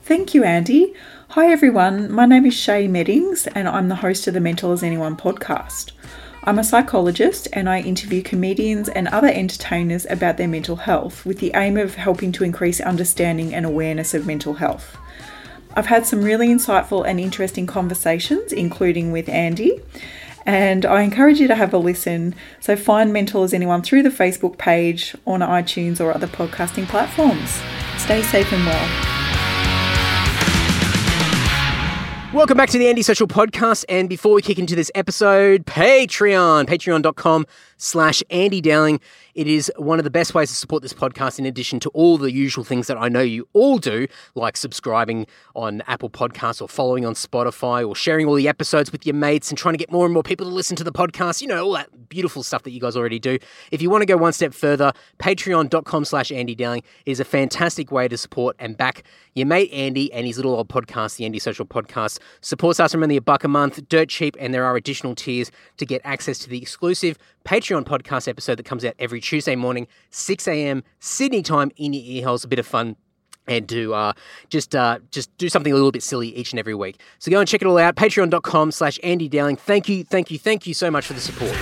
Thank you, Andy. Hi, everyone. My name is Shay Meddings, and I'm the host of the Mental as Anyone podcast. I'm a psychologist, and I interview comedians and other entertainers about their mental health with the aim of helping to increase understanding and awareness of mental health. I've had some really insightful and interesting conversations, including with Andy, and I encourage you to have a listen. So find Mental as Anyone through the Facebook page, on iTunes or other podcasting platforms. Stay safe and well. Welcome back to the Andy Social Podcast, and before we kick into this episode, patreon.com/Andy Dowling. It is one of the best ways to support this podcast, in addition to all the usual things that I know you all do, like subscribing on Apple Podcasts or following on Spotify or sharing all the episodes with your mates and trying to get more and more people to listen to the podcast. You know, all that beautiful stuff that you guys already do. If you want to go one step further, patreon.com/Andy Dowling is a fantastic way to support and back your mate Andy and his little old podcast, the Andy Social Podcast. Supports us from only $1 a month, dirt cheap, and there are additional tiers to get access to the exclusive Patreon podcast episode that comes out every Tuesday morning, 6 a.m. Sydney time, in your ear holes. A bit of fun, and to just do something a little bit silly each and every week. So go and check it all out, patreon.com/Andy Dowling. Thank you so much for the support.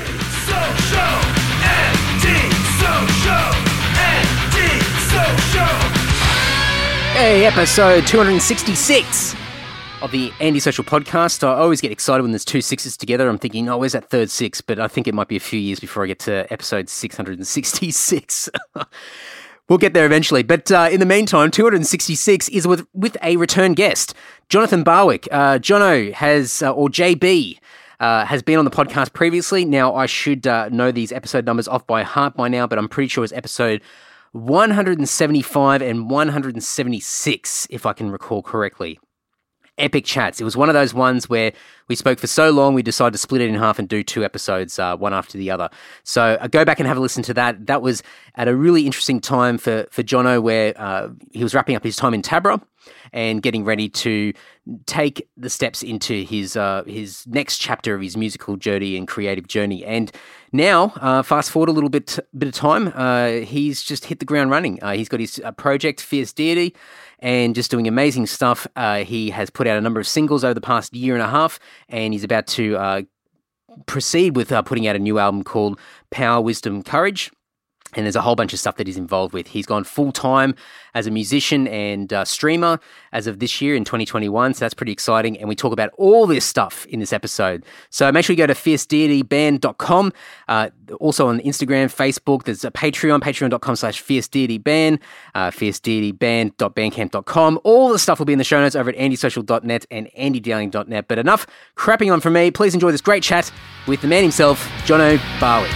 Hey, episode 266 of the Andy Social Podcast. I always get excited when there's two sixes together. I'm thinking, where's that third six? But I think it might be a few years before I get to episode 666. We'll get there eventually. But in the meantime, 266 is with a return guest, Jonathan Barwick. Jono has, or JB, has been on the podcast previously. Now, I should know these episode numbers off by heart by now, but I'm pretty sure it's episode 175 and 176, if I can recall correctly. Epic chats. It was one of those ones where we spoke for so long, we decided to split it in half and do two episodes, one after the other. So go back and have a listen to that. That was at a really interesting time for Jono, where he was wrapping up his time in Tabra and getting ready to take the steps into his next chapter of his musical journey and creative journey. And now, fast forward a little bit of time, he's just hit the ground running. He's got his project, Fierce Deity, and just doing amazing stuff. He has put out a number of singles over the past year and a half, and he's about to proceed with putting out a new album called Power, Wisdom, Courage. And there's a whole bunch of stuff that he's involved with. He's gone full-time as a musician and streamer as of this year in 2021, so that's pretty exciting. And we talk about all this stuff in this episode. So make sure you go to fiercedeityband.com. Also on Instagram, Facebook, there's a Patreon, patreon.com/fiercedeityband, fiercedeityband.bandcamp.com. All the stuff will be in the show notes over at andysocial.net and andydowling.net. But enough crapping on from me. Please enjoy this great chat with the man himself, Jono Barwick.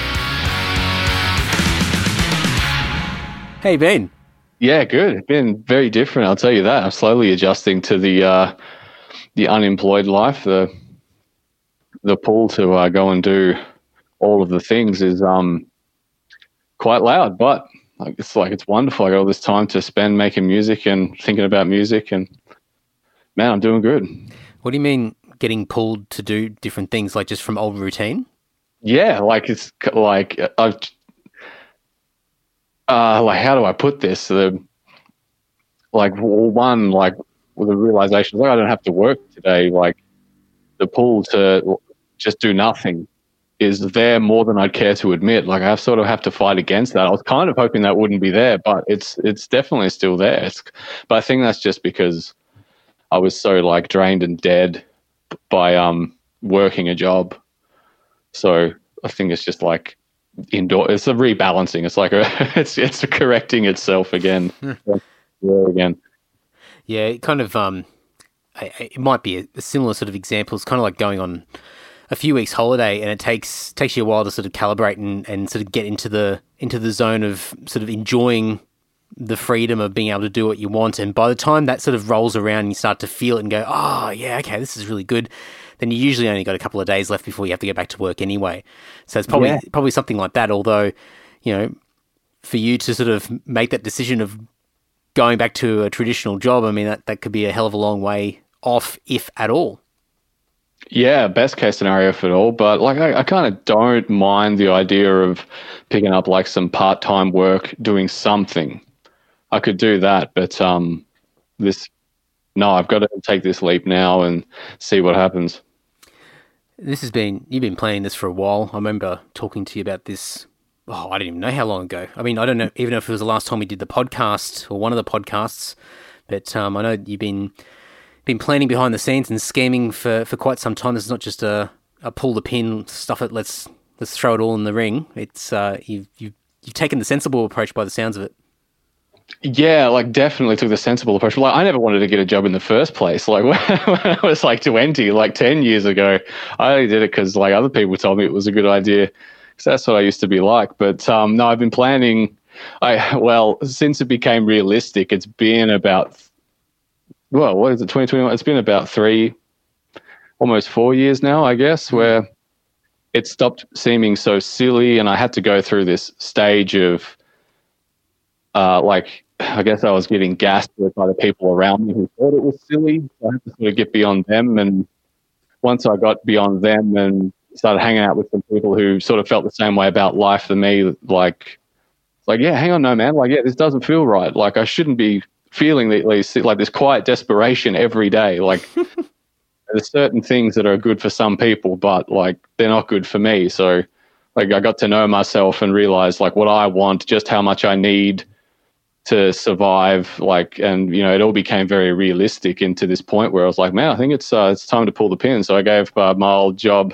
Hey, Ben. Yeah, good. It's been very different, I'll tell you that. I'm slowly adjusting to the unemployed life. The pull to go and do all of the things is quite loud, but it's wonderful. I got all this time to spend making music and thinking about music, and man, I'm doing good. What do you mean getting pulled to do different things, like just from old routine? Yeah, it's like I've how do I put this? The realization, I don't have to work today. Like, the pull to just do nothing is there more than I'd care to admit. Like, I sort of have to fight against that. I was kind of hoping that wouldn't be there, but it's definitely still there. But I think that's just because I was so drained and dead by working a job. So I think it's just it's a rebalancing. It's it's correcting itself again. Again. Yeah, it kind of it might be a similar sort of example. It's kind of like going on a few weeks holiday, and it takes you a while to sort of calibrate and sort of get into the zone of sort of enjoying the freedom of being able to do what you want. And by the time that sort of rolls around and you start to feel it and go, oh yeah, okay, this is really good, then you usually only got a couple of days left before you have to go back to work anyway. So it's probably something like that. Although, for you to sort of make that decision of going back to a traditional job, I mean, that could be a hell of a long way off, if at all. Yeah, best case scenario for it all. But I kind of don't mind the idea of picking up some part-time work, doing something. I could do that, but this no, I've got to take this leap now and see what happens. You've been planning this for a while. I remember talking to you about this. Oh, I didn't even know how long ago. I mean, I don't know even if it was the last time we did the podcast or one of the podcasts, but I know you've been planning behind the scenes and scheming for quite some time. This is not just a pull the pin, stuff it, let's throw it all in the ring. It's you've taken the sensible approach by the sounds of it. Yeah, like definitely took the sensible approach. Like I never wanted to get a job in the first place. Like when I was like 20, like 10 years ago, I only did it because like other people told me it was a good idea. Because that's what I used to be like. But no, I've been planning. Since it became realistic, it's been about what is it, 2021? It's been about almost 4 years now, I guess, where it stopped seeming so silly, and I had to go through this stage of I guess I was getting gassed by the people around me who thought it was silly. So I had to sort of get beyond them. And once I got beyond them and started hanging out with some people who sort of felt the same way about life than me, yeah, hang on, no, man. Like, yeah, this doesn't feel right. Like, I shouldn't be feeling this quiet desperation every day. Like, there's certain things that are good for some people, but like, they're not good for me. So like, I got to know myself and realize like what I want, just how much I need to survive, and it all became very realistic into this point where I was like, man, I think it's time to pull the pin. So I gave my old job,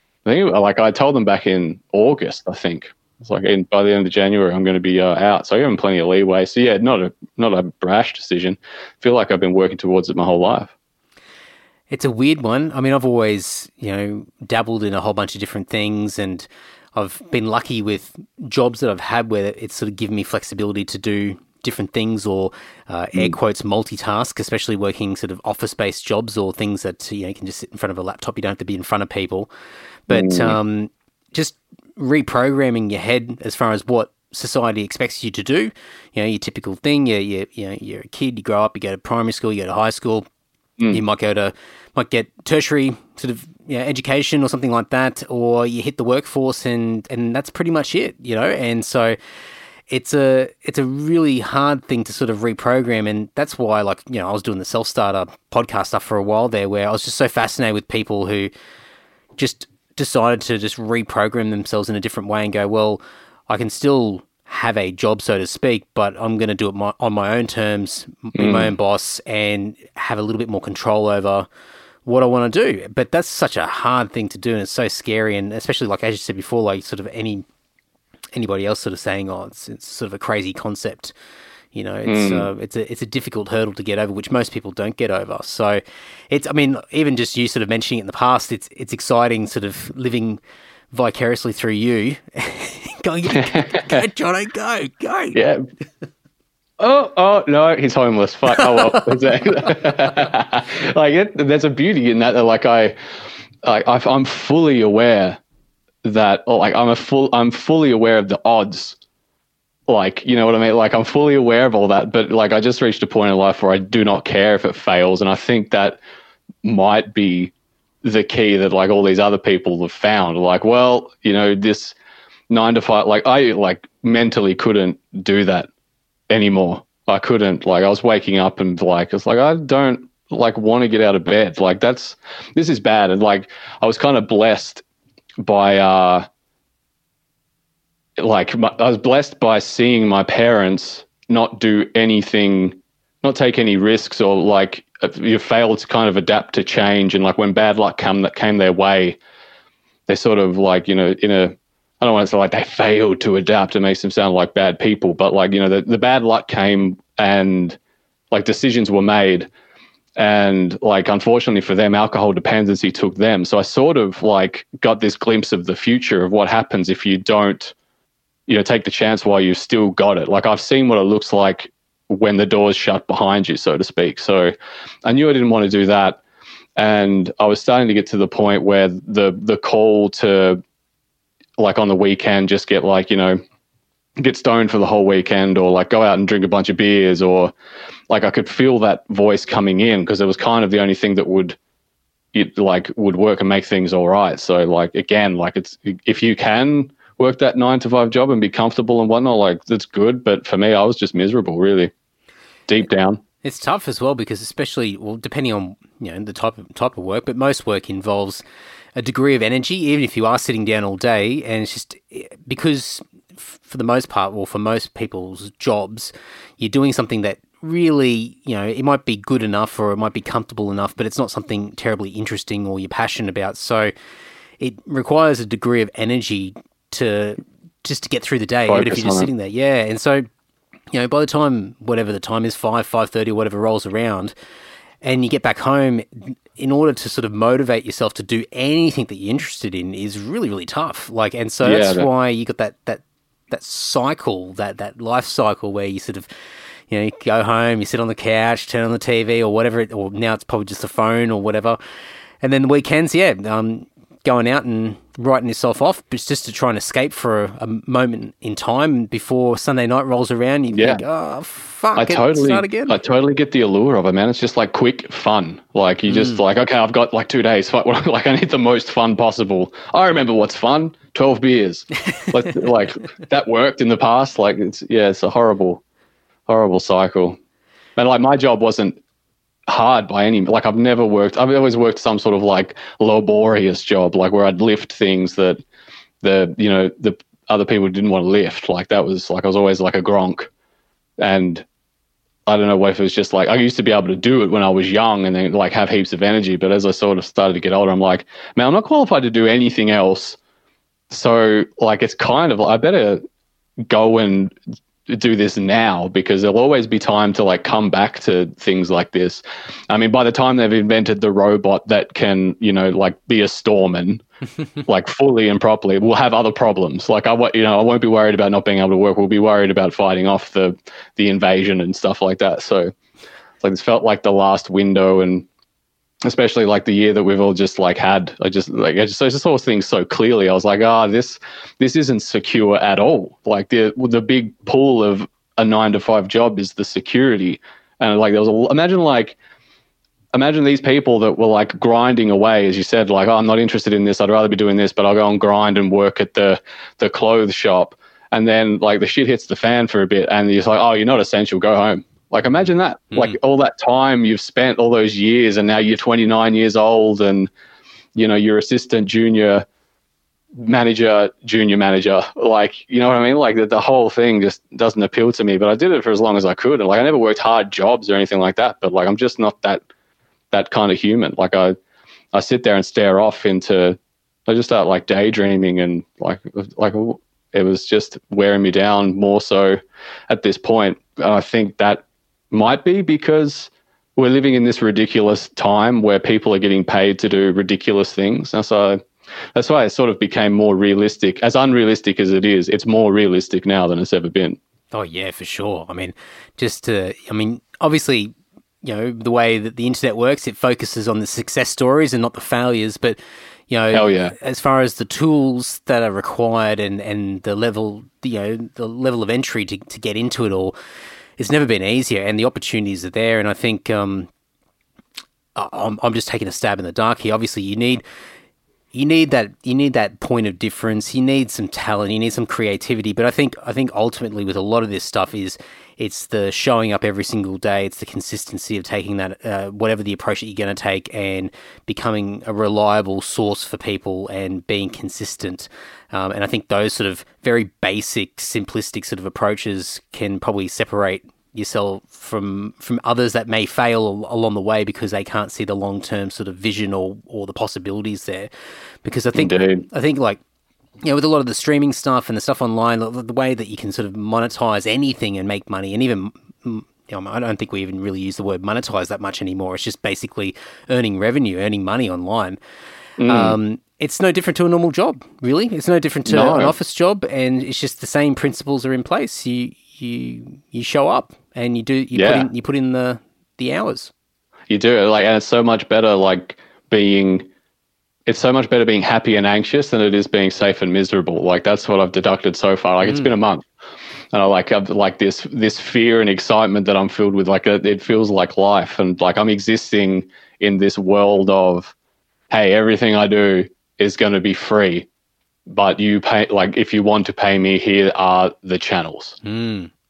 I told them back in August, I think. It's like by the end of January, I'm going to be out. So I give them plenty of leeway. So yeah, not a brash decision. I feel like I've been working towards it my whole life. It's a weird one. I mean, I've always, dabbled in a whole bunch of different things, and I've been lucky with jobs that I've had where it's sort of given me flexibility to do different things or air quotes multitask, especially working sort of office-based jobs or things that you can just sit in front of a laptop. You don't have to be in front of people. But just reprogramming your head as far as what society expects you to do. Your typical thing. You're a kid. You grow up. You go to primary school. You go to high school. You might get tertiary sort of education or something like that, or you hit the workforce and that's pretty much it. And so. It's a really hard thing to sort of reprogram, and that's why, I was doing the self-starter podcast stuff for a while there, where I was just so fascinated with people who just decided to just reprogram themselves in a different way and go, well, I can still have a job, so to speak, but I'm going to do it on my own terms, be my own boss, and have a little bit more control over what I want to do. But that's such a hard thing to do, and it's so scary, and especially, as you said before, sort of anybody else sort of saying, oh, it's sort of a crazy concept. It's a difficult hurdle to get over, which most people don't get over. So even just you sort of mentioning it in the past, it's exciting sort of living vicariously through you. Go, Jono, go. Yeah. Oh no, he's homeless. Fuck. Oh well. There's a beauty in that. I'm fully aware that I'm fully aware of the odds. You know what I mean? I'm fully aware of all that, but I just reached a point in life where I do not care if it fails. And I think that might be the key that all these other people have found. This 9 to 5, I mentally couldn't do that anymore. I couldn't, I was waking up and I don't want to get out of bed. This is bad. And I was kind of blessed by I was blessed by seeing my parents not do anything, not take any risks, or you fail to kind of adapt to change. And when bad luck came their way, they sort of I don't want to say they failed to adapt. It makes them sound like bad people, but the bad luck came and decisions were made. And unfortunately for them, alcohol dependency took them. So I sort of got this glimpse of the future of what happens if you don't, take the chance while you've still got it. I've seen what it looks like when the door's shut behind you, so to speak. So I knew I didn't want to do that. And I was starting to get to the point where the call to on the weekend, just get get stoned for the whole weekend, or go out and drink a bunch of beers, or I could feel that voice coming in, because it was kind of the only thing that would work and make things all right. So again, it's, if you can work that 9 to 5 job and be comfortable and whatnot, that's good. But for me, I was just miserable, really, deep down. It's tough as well because especially, well, depending on, the type of work, but most work involves a degree of energy, even if you are sitting down all day. And it's just because for the most part, or for most people's jobs, you're doing something that really, it might be good enough or it might be comfortable enough, but it's not something terribly interesting or you're passionate about. So it requires a degree of energy to get through the day, even if you're just sitting there. Yeah. And so, by the time, whatever the time is, 5:30 or whatever rolls around, and you get back home, in order to sort of motivate yourself to do anything that you're interested in is really, really tough. And so that's why you got that cycle, that life cycle where you sort of, you go home, you sit on the couch, turn on the TV or whatever, or now it's probably just the phone or whatever. And then the weekends, going out and writing yourself off, but it's just to try and escape for a moment in time before Sunday night rolls around. You think, oh, fuck, start again. I totally get the allure of it, man. It's just like quick fun. Like you just like, okay, I've got like 2 days. Like I need the most fun possible. I remember what's fun, 12 beers. like that worked in the past. Like it's a horrible cycle. And like my job wasn't hard by any, like I've always worked some sort of like laborious job, like where I'd lift things that the other people didn't want to lift. Like that was like, I was always like a Gronk. And I don't know if it was just like, I used to be able to do it when I was young and then like have heaps of energy. But as I sort of started to get older, I'm like, man, I'm not qualified to do anything else. So like, it's kind of, I better go and do this now because there'll always be time to like come back to things like this. I mean, by the time they've invented the robot that can, like be a storeman, like fully and properly, we'll have other problems. Like I won't be worried about not being able to work. We'll be worried about fighting off the invasion and stuff like that. So it's like, this felt like the last window, and especially like the year that we've all just like had, I just saw things so clearly. I was like, this isn't secure at all. Like the big pool of a 9-to-5 job is the security. And like, imagine these people that were like grinding away, as you said, like, I'm not interested in this. I'd rather be doing this, but I'll go and grind and work at the clothes shop. And then like the shit hits the fan for a bit and you're like, oh, you're not essential, go home. Like, imagine that, like all that time you've spent, all those years, and now you're 29 years old and, you're assistant, junior manager, like, you know what I mean? Like the whole thing just doesn't appeal to me, but I did it for as long as I could. And like, I never worked hard jobs or anything like that, but like, I'm just not that kind of human. Like I sit there and stare off I just start like daydreaming and like it was just wearing me down more so at this point. And I think that might be because we're living in this ridiculous time where people are getting paid to do ridiculous things. And so that's why it sort of became more realistic. As unrealistic as it is, it's more realistic now than it's ever been. Oh, yeah, for sure. I mean, obviously, the way that the internet works, it focuses on the success stories and not the failures. But, hell yeah, as far as the tools that are required and the level, the level of entry to get into it all, it's never been easier, and the opportunities are there. And I think I'm just taking a stab in the dark here. Obviously, you need that point of difference. You need some talent. You need some creativity. But I think ultimately with a lot of this stuff it's the showing up every single day. It's the consistency of taking that whatever the approach that you're going to take and becoming a reliable source for people and being consistent. And I think those sort of very basic, simplistic sort of approaches can probably separate yourself from others that may fail along the way because they can't see the long-term sort of vision or the possibilities there. Because I think like, with a lot of the streaming stuff and the stuff online, the way that you can sort of monetize anything and make money, and even, I don't think we even really use the word monetize that much anymore. It's just basically earning revenue, earning money online. It's no different to a normal job, really. It's no different to an office job, and it's just the same principles are in place. You show up and you put in the hours. You do, like, and it's so much better being happy and anxious than it is being safe and miserable. Like that's what I've deducted so far. Like it's been a month, and I've like this fear and excitement that I'm filled with. Like it feels like life, and like I'm existing in this world of, hey, everything I do is going to be free, but you pay, like if you want to pay me, here are the channels.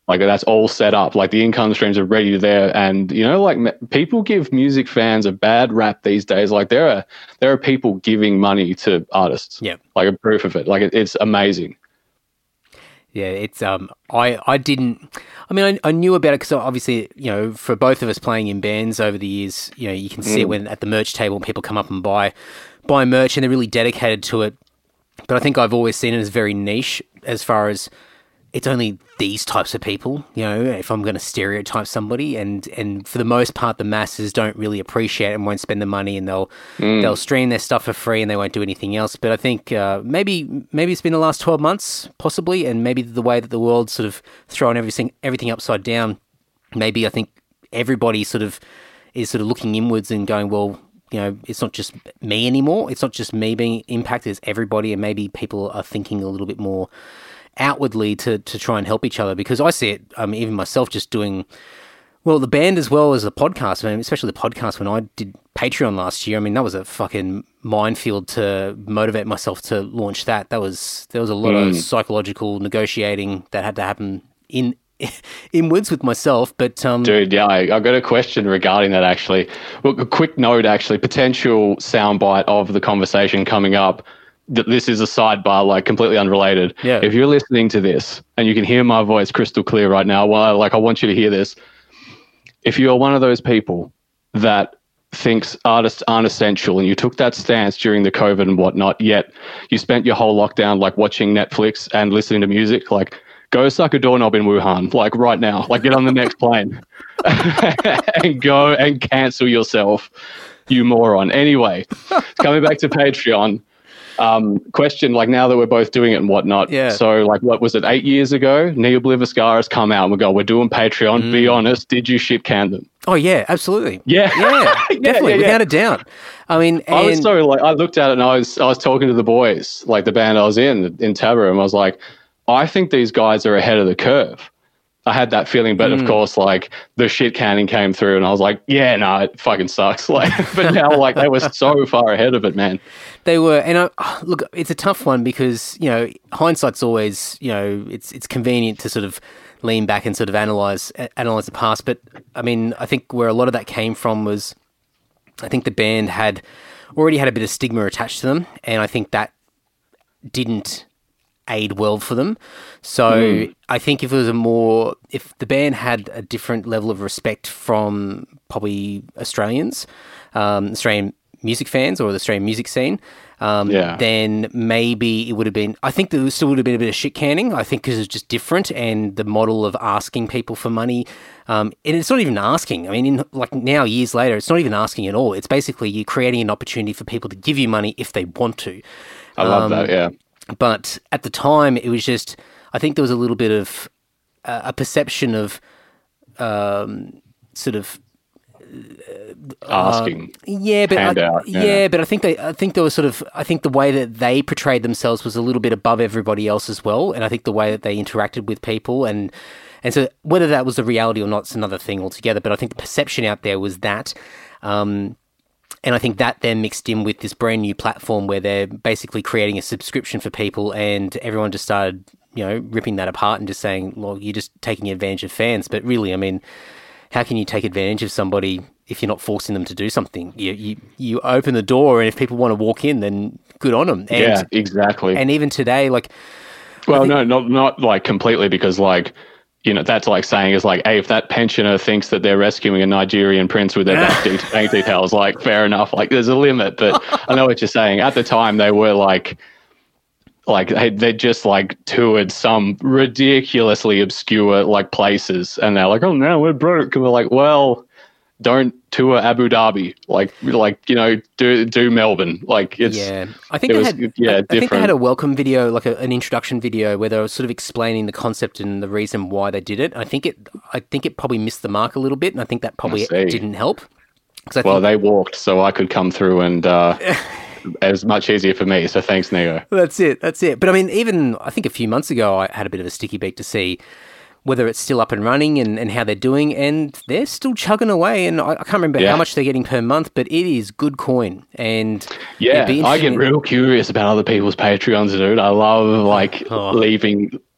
Like that's all set up. Like the income streams are ready there, and you know, like people give music fans a bad rap these days. Like there are people giving money to artists. Yeah, like a proof of it. Like it's amazing. Yeah, it's I didn't. I mean, I knew about it because obviously, you know, for both of us playing in bands over the years, you know, you can see it when at the merch table people come up and buy merch and they're really dedicated to it. But I think I've always seen it as very niche as far as it's only these types of people, you know, if I'm going to stereotype somebody, and for the most part, the masses don't really appreciate it and won't spend the money, and they'll stream their stuff for free and they won't do anything else. But I think maybe it's been the last 12 months, possibly, and maybe the way that the world's sort of throwing everything upside down, maybe I think everybody is sort of looking inwards and going, well, you know, it's not just me anymore. It's not just me being impacted, it's everybody, and maybe people are thinking a little bit more outwardly to try and help each other, because I see it, even myself just doing, well, the band as well as the podcast, I mean, especially the podcast when I did Patreon last year. I mean, that was a fucking minefield to motivate myself to launch that. There was a lot of psychological negotiating that had to happen inwards with myself, but dude, yeah, I got a question regarding that actually. Well, a quick note actually, potential soundbite of the conversation coming up. This is a sidebar, like completely unrelated. Yeah. If you're listening to this and you can hear my voice crystal clear right now, well, like I want you to hear this. If you're one of those people that thinks artists aren't essential and you took that stance during the COVID and whatnot, yet you spent your whole lockdown like watching Netflix and listening to music, like go suck a doorknob in Wuhan, like right now, like get on the next plane and go and cancel yourself, you moron. Anyway, coming back to Patreon. Question, like now that we're both doing it and whatnot. Yeah. So like, what was it, 8 years ago? Neobliviscar has come out and we go, we're doing Patreon. Be honest, did you shit can them? Oh yeah, absolutely. Yeah. Definitely, without a doubt. I mean, I was so like, I looked at it and I was talking to the boys, like the band I was in Taberoo, and I was like, I think these guys are ahead of the curve. I had that feeling, but of course, like the shit canning came through, and I was like, "Yeah, no, it fucking sucks." Like, but now, like, they were so far ahead of it, man. They were, and look, it's a tough one because you know hindsight's always, you know, it's convenient to sort of lean back and sort of analyze the past. But I mean, I think where a lot of that came from was, I think the band had already had a bit of stigma attached to them, and I think that didn't aid well for them. So I think if the band had a different level of respect from probably Australians, Australian music fans or the Australian music scene, then maybe it would have been, I think there still would have been a bit of shit canning, I think, because it's just different, and the model of asking people for money, and it's not even asking. I mean, like now, years later, it's not even asking at all. It's basically you creating an opportunity for people to give you money if they want to. I love that, yeah. But at the time, it was just, I think there was a little bit of a perception of sort of asking. But I think there was sort of, I think the way that they portrayed themselves was a little bit above everybody else as well, and I think the way that they interacted with people and so whether that was the reality or not is another thing altogether. But I think the perception out there was that. And I think that then mixed in with this brand new platform where they're basically creating a subscription for people, and everyone just started, you know, ripping that apart and just saying, well, you're just taking advantage of fans. But really, I mean, how can you take advantage of somebody if you're not forcing them to do something? You open the door, and if people want to walk in, then good on them. And, yeah, exactly. And even today, like... Well, no, not like completely, because like, you know, that's like saying is like, hey, if that pensioner thinks that they're rescuing a Nigerian prince with their bank details, like, fair enough. Like, there's a limit, but I know what you're saying. At the time, they were like they just like toured some ridiculously obscure like places, and they're like, oh no, we're broke. And we're like, well, don't tour Abu Dhabi, like you know, do Melbourne. Like it's I think they had a welcome video, like an introduction video where they were sort of explaining the concept and the reason why they did it. I think it probably missed the mark a little bit, and I think that probably didn't help. They walked so I could come through, and it was much easier for me. So thanks, Nego. That's it. But I mean, even I think a few months ago, I had a bit of a sticky beak to see whether it's still up and running and how they're doing, and they're still chugging away. And I can't remember how much they're getting per month, but it is good coin. And I get real curious about other people's Patreons, dude. I love leaving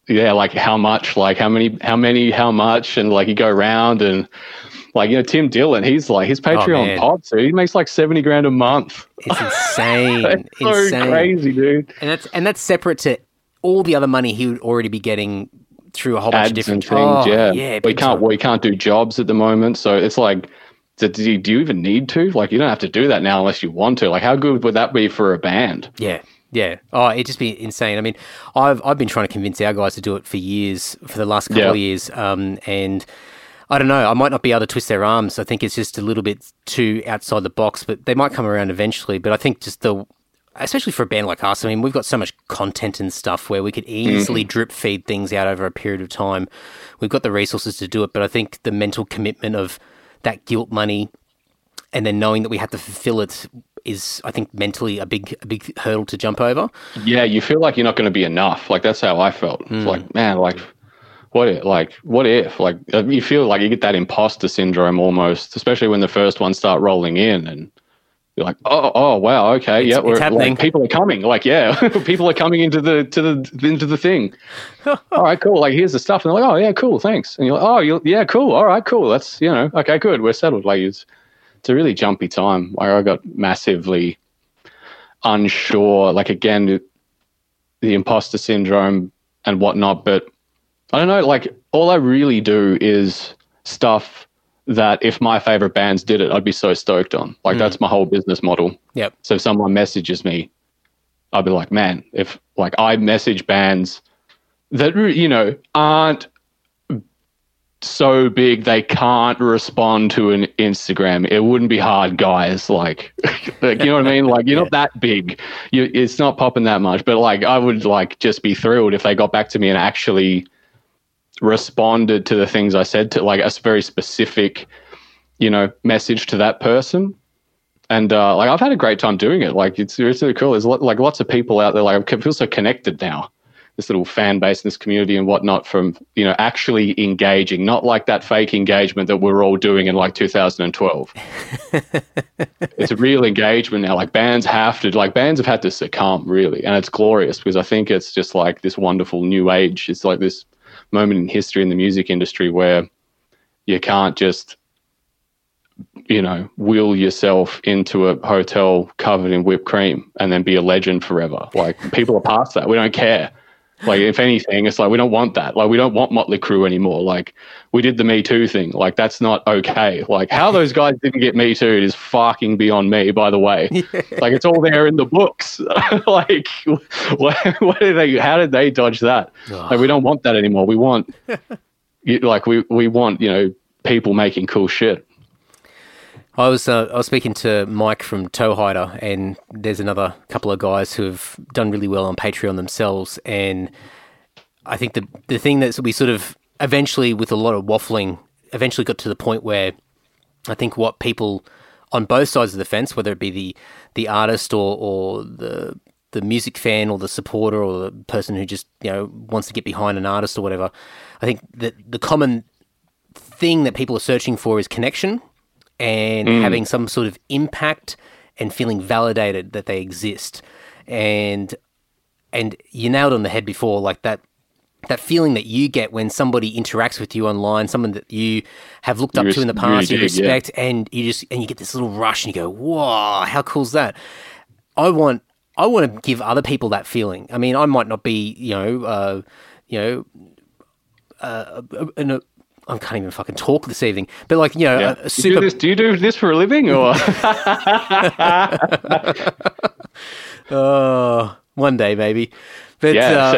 yeah, like how much, like how much, and like you go around and like, you know, Tim Dillon, he's like, his Patreon pod, so he makes like 70 grand a month. It's insane. It's so insane. Crazy, dude. And that's separate to all the other money he would already be getting through a whole bunch of different things. Yeah, we can't do jobs at the moment, so it's like, do you even need to? Like, you don't have to do that now unless you want to. Like, how good would that be for a band? Yeah. Yeah. Oh, it'd just be insane. I mean, I've been trying to convince our guys to do it for years, for the last couple of years. And I don't know, I might not be able to twist their arms. I think it's just a little bit too outside the box, but they might come around eventually. But I think just especially for a band like us, I mean, we've got so much content and stuff where we could easily drip feed things out over a period of time. We've got the resources to do it, but I think the mental commitment of that guilt money and then knowing that we have to fulfill it is, I think, mentally a big hurdle to jump over. Yeah, you feel like you're not going to be enough. Like, that's how I felt. It's like, man, like, what if? Like, you feel like you get that imposter syndrome almost, especially when the first ones start rolling in, and you're like, oh, wow, okay, it's happening. Like, people are coming. Like, yeah, people are coming into the thing. All right, cool. Like, here's the stuff, and they're like, oh yeah, cool, thanks. And you're like, oh, yeah, cool. All right, cool. That's, you know, okay, good. We're settled. Like, it's a really jumpy time. Like, I got massively unsure. Like, again, the imposter syndrome and whatnot, but I don't know, like, all I really do is stuff that if my favorite bands did it, I'd be so stoked on. Like, that's my whole business model. Yep. So if someone messages me, I'll be like, man, if, like, I message bands that, you know, aren't so big they can't respond to an Instagram, it wouldn't be hard, guys. Like, you know what I mean? Like, you're not that big. It's not popping that much. But, like, I would, like, just be thrilled if they got back to me and actually responded to the things I said, to like a very specific, you know, message to that person. And like, I've had a great time doing it. Like, it's really cool. There's like lots of people out there. Like, I feel so connected now, this little fan base, this community and whatnot, from, you know, actually engaging, not like that fake engagement that we're all doing in like 2012. It's a real engagement now. Like, bands have had to succumb, really. And it's glorious, because I think it's just like this wonderful new age. It's like this moment in history in the music industry where you can't just, you know, will yourself into a hotel covered in whipped cream and then be a legend forever. Like, people are past that. We don't care. Like, if anything, it's like, we don't want that. Like, we don't want Motley Crue anymore. Like, we did the Me Too thing. Like, that's not okay. Like, how those guys didn't get Me Too'd is fucking beyond me, by the way. Yeah. Like, it's all there in the books. Like, what did they, how did they dodge that? Oh. Like, we don't want that anymore. We want, like, we want, you know, people making cool shit. I was speaking to Mike from Toehider, and there's another couple of guys who have done really well on Patreon themselves. And I think the thing that we sort of eventually, with a lot of waffling, eventually got to the point where I think what people on both sides of the fence, whether it be the artist or the music fan or the supporter or the person who just, you know, wants to get behind an artist or whatever, I think that the common thing that people are searching for is connection. And having some sort of impact and feeling validated that they exist. And you nailed it on the head before, like that feeling that you get when somebody interacts with you online, someone that you have looked up to in the past, you respect, and you get this little rush and you go, whoa, how cool is that? I want to give other people that feeling. I mean, I might not be, I can't even fucking talk this evening, but like, you know, a super... Do you do this for a living, or? One day maybe, but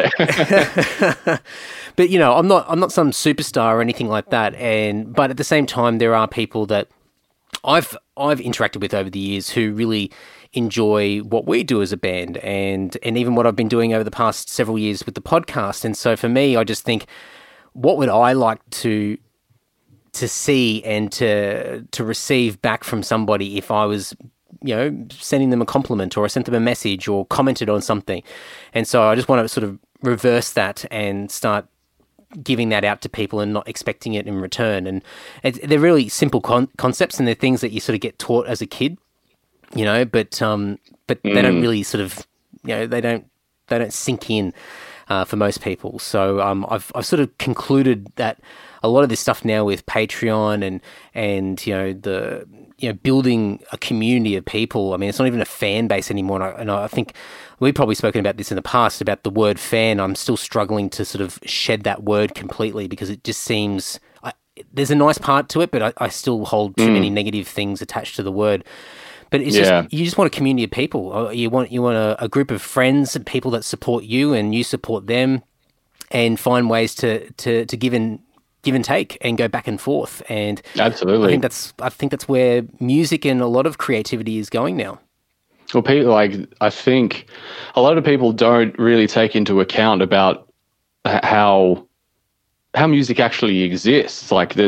but you know, I'm not some superstar or anything like that. But at the same time, there are people that I've interacted with over the years who really enjoy what we do as a band, and even what I've been doing over the past several years with the podcast. And so for me, I just think, what would I like to see and to receive back from somebody if I was, you know, sending them a compliment, or I sent them a message or commented on something? And so I just want to sort of reverse that and start giving that out to people and not expecting it in return. And they're really simple concepts, and they're things that you sort of get taught as a kid, you know, but they don't really sort of, you know, they don't sink in. for most people. So I've sort of concluded that a lot of this stuff now with Patreon and building a community of people. I mean, it's not even a fan base anymore. And I think we've probably spoken about this in the past about the word fan. I'm still struggling to sort of shed that word completely because it just seems there's a nice part to it, but I still hold too many negative things attached to the word. But it's just you just want a community of people. You want a group of friends and people that support you and you support them, and find ways to give and take and go back and forth. And absolutely, I think that's where music and a lot of creativity is going now. Well, I think a lot of people don't really take into account about how music actually exists.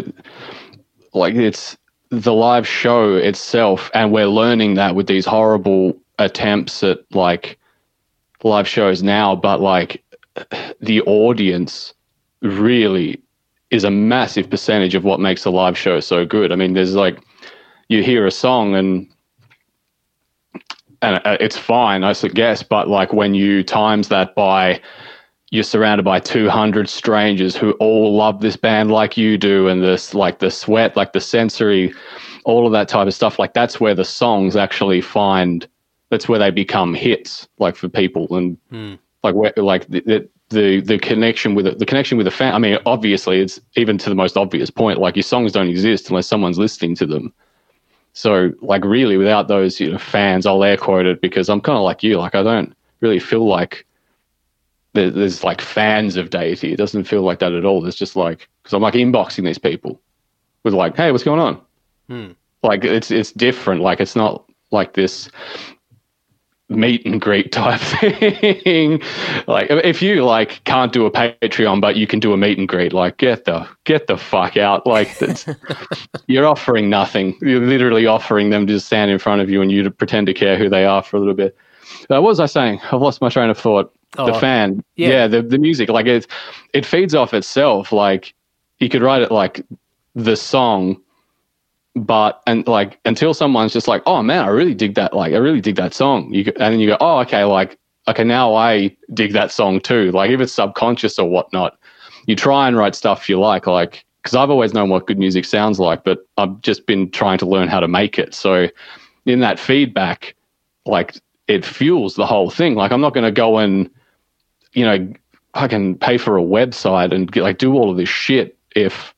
It's the live show itself, and we're learning that with these horrible attempts at like live shows now, but like the audience really is a massive percentage of what makes a live show so good. I mean, there's like, you hear a song and it's fine, I guess, but like when you times that by, you're surrounded by 200 strangers who all love this band like you do, and this, like the sweat, like the sensory, all of that type of stuff, like that's where the songs actually that's where they become hits, like for people. And like where, like the connection with the fan. I mean, obviously, it's even to the most obvious point, like your songs don't exist unless someone's listening to them. So like really without those fans, I'll air quote it because I'm kind of like you, like I don't really feel like there's like fans of Deity. It doesn't feel like that at all. There's just like, because I'm like inboxing these people with like, hey, what's going on? Like it's different. Like it's not like this meet and greet type thing. Like if you like can't do a Patreon but you can do a meet and greet, like get the fuck out. Like you're offering nothing. You're literally offering them to just stand in front of you and you to pretend to care who they are for a little bit. What was I saying? I've lost my train of thought. The fan, the music, like it feeds off itself. Like you could write it like the song, but and like until someone's just like, oh man, I really dig that. Like I really dig that song. And then you go, oh okay, now I dig that song too. Like if it's subconscious or whatnot, you try and write stuff you like because I've always known what good music sounds like, but I've just been trying to learn how to make it. So in that feedback, like it fuels the whole thing. Like I'm not going to go and I can pay for a website and do all of this shit if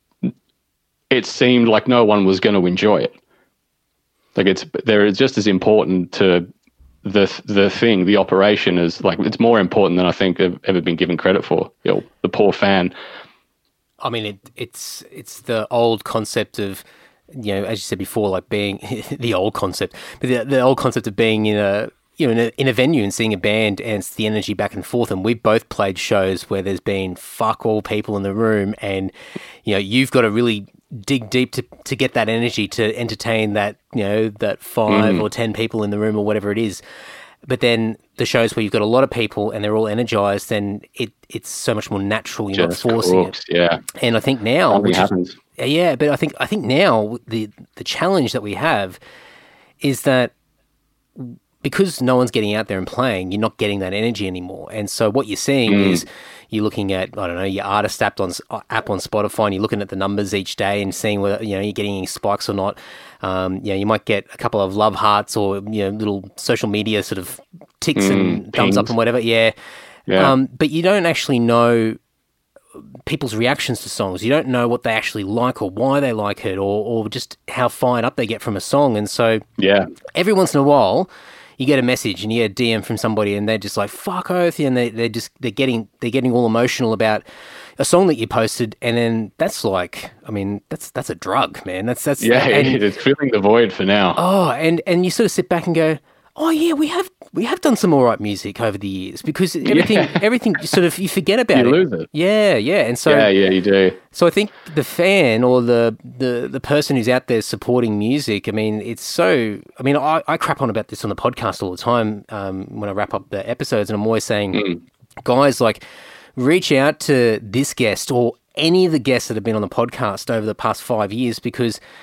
it seemed like no one was going to enjoy it. Like they're just as important to the thing, the operation is like, it's more important than I think I've ever been given credit for. The poor fan. I mean, it's the old concept of, as you said before, like being the old concept, but the old concept of being in a venue and seeing a band, and it's the energy back and forth. And we've both played shows where there's been fuck all people in the room, and you've got to really dig deep to get that energy to entertain that that 5 or 10 people in the room or whatever it is. But then the shows where you've got a lot of people and they're all energized, then it's so much more natural. You're not forcing it. Yeah. And I think now, but I think now the challenge that we have is that, because no one's getting out there and playing, you're not getting that energy anymore. And so what you're seeing is you're looking at, I don't know, your artist app on Spotify, and you're looking at the numbers each day and seeing whether, you're getting any spikes or not. You might get a couple of love hearts or, little social media sort of ticks and thumbs up and whatever. Yeah. But you don't actually know people's reactions to songs. You don't know what they actually like or why they like it or just how fired up they get from a song. And so every once in a while, you get a message and you get a DM from somebody and they're just like, fuck oath, and they're getting all emotional about a song that you posted, and then that's like, I mean, that's a drug, man. That's and, it's filling the void for now. Oh, and you sort of sit back and go, oh yeah, we have done some all right music over the years, because everything sort of, you forget about you it. You lose it. Yeah, and so you do. So I think the fan or the person who's out there supporting music, I mean, it's so. I mean, I crap on about this on the podcast all the time when I wrap up the episodes, and I'm always saying, guys, like, reach out to this guest or any of the guests that have been on the podcast over the past 5 years, because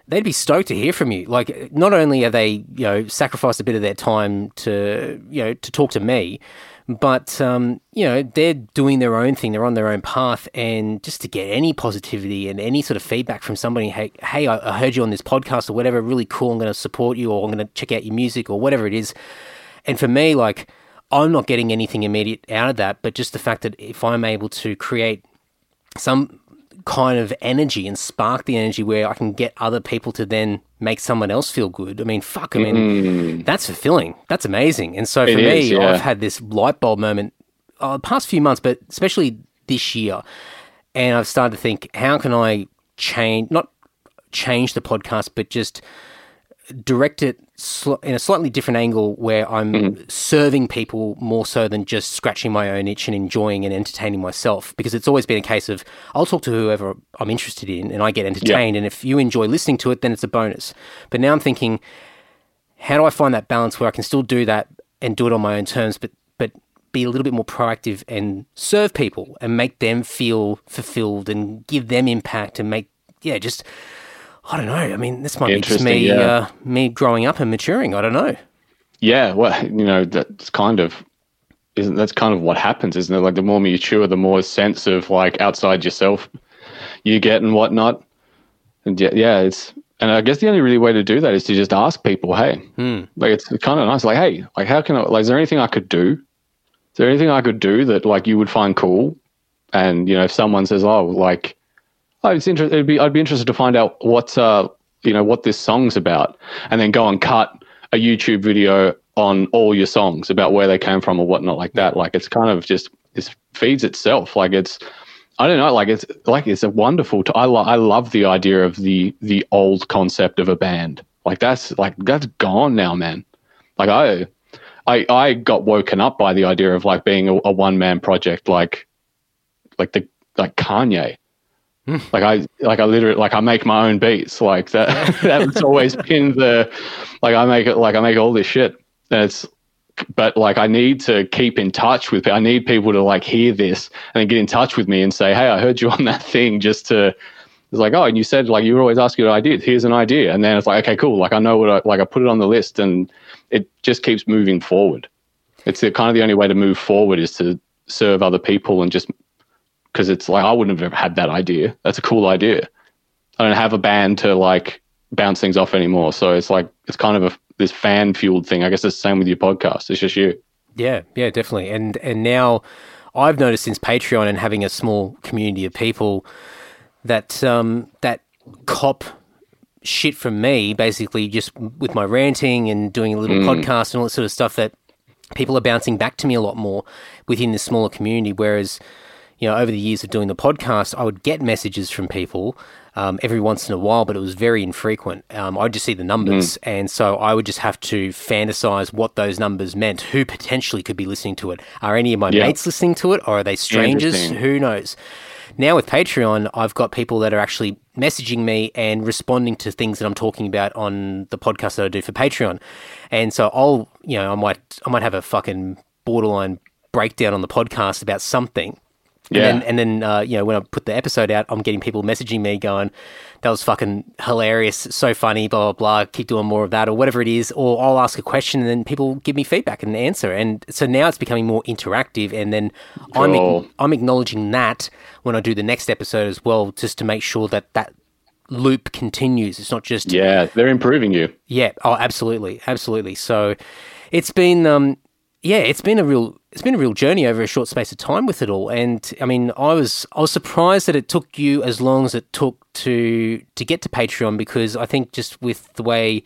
they'd be stoked to hear from you. Like, not only are they, sacrificed a bit of their time to, to talk to me, but, they're doing their own thing. They're on their own path. And just to get any positivity and any sort of feedback from somebody, hey, I heard you on this podcast or whatever, really cool. I'm going to support you, or I'm going to check out your music or whatever it is. And for me, like, I'm not getting anything immediate out of that, but just the fact that if I'm able to create some kind of energy and spark the energy where I can get other people to then make someone else feel good. I mean, that's fulfilling. That's amazing. And so for me, I've had this light bulb moment the past few months, but especially this year. And I've started to think, how can I not change the podcast, but just direct it in a slightly different angle where I'm serving people more so than just scratching my own itch and enjoying and entertaining myself. Because it's always been a case of, I'll talk to whoever I'm interested in and I get entertained. And if you enjoy listening to it, then it's a bonus. But now I'm thinking, how do I find that balance where I can still do that and do it on my own terms, but be a little bit more proactive and serve people and make them feel fulfilled and give them impact and I don't know. I mean, this might be just me growing up and maturing. I don't know. Yeah, well, that's kind of what happens, isn't it? Like, the more you mature, the more sense of like outside yourself you get and whatnot. And and I guess the only really way to do that is to just ask people, hey, like, it's kind of nice. Like, hey, like, how can is there anything I could do? Is there anything I could do that like you would find cool? And if someone says, I'd be interested to find out what this song's about, and then go and cut a YouTube video on all your songs about where they came from or whatnot like that. Like, it's kind of just, this feeds itself. Like, I don't know, it's a wonderful, I love the idea of the old concept of a band. Like, that's gone now, man. Like, I got woken up by the idea of like being a one-man project, like Kanye. Like I literally, I make my own beats like that. That's always been I make all this shit. But like, I need to keep in touch with people. I need people to like hear this and then get in touch with me and say, hey, I heard you on that thing, it's like, oh, and you said like, you were always asking ideas. Here's an idea. And then it's like, okay, cool. Like, I know I put it on the list, and it just keeps moving forward. It's kind of the only way to move forward is to serve other people, and just, because it's like, I wouldn't have had that idea. That's a cool idea. I don't have a band to like bounce things off anymore. So it's like, it's kind of this fan fueled thing. I guess it's the same with your podcast. It's just you. Yeah, definitely. And now I've noticed since Patreon and having a small community of people that that cop shit from me, basically, just with my ranting and doing a little podcast and all that sort of stuff, that people are bouncing back to me a lot more within this smaller community. Whereas, over the years of doing the podcast, I would get messages from people every once in a while, but it was very infrequent. I'd just see the numbers, and so I would just have to fantasize what those numbers meant, who potentially could be listening to it. Are any of my mates listening to it, or are they strangers? Who knows? Now with Patreon, I've got people that are actually messaging me and responding to things that I'm talking about on the podcast that I do for Patreon. And so I might have a fucking borderline breakdown on the podcast about something. Yeah. And then when I put the episode out, I'm getting people messaging me going, that was fucking hilarious, so funny, blah, blah, blah, keep doing more of that, or whatever it is. Or I'll ask a question and then people give me feedback and answer. And so now it's becoming more interactive. And then I'm acknowledging that when I do the next episode as well, just to make sure that loop continues. It's not just... Yeah, they're improving you. Yeah, oh, absolutely, absolutely. So it's been... it's been a real journey over a short space of time with it all. And I mean, I was surprised that it took you as long as it took to get to Patreon, because I think just with the way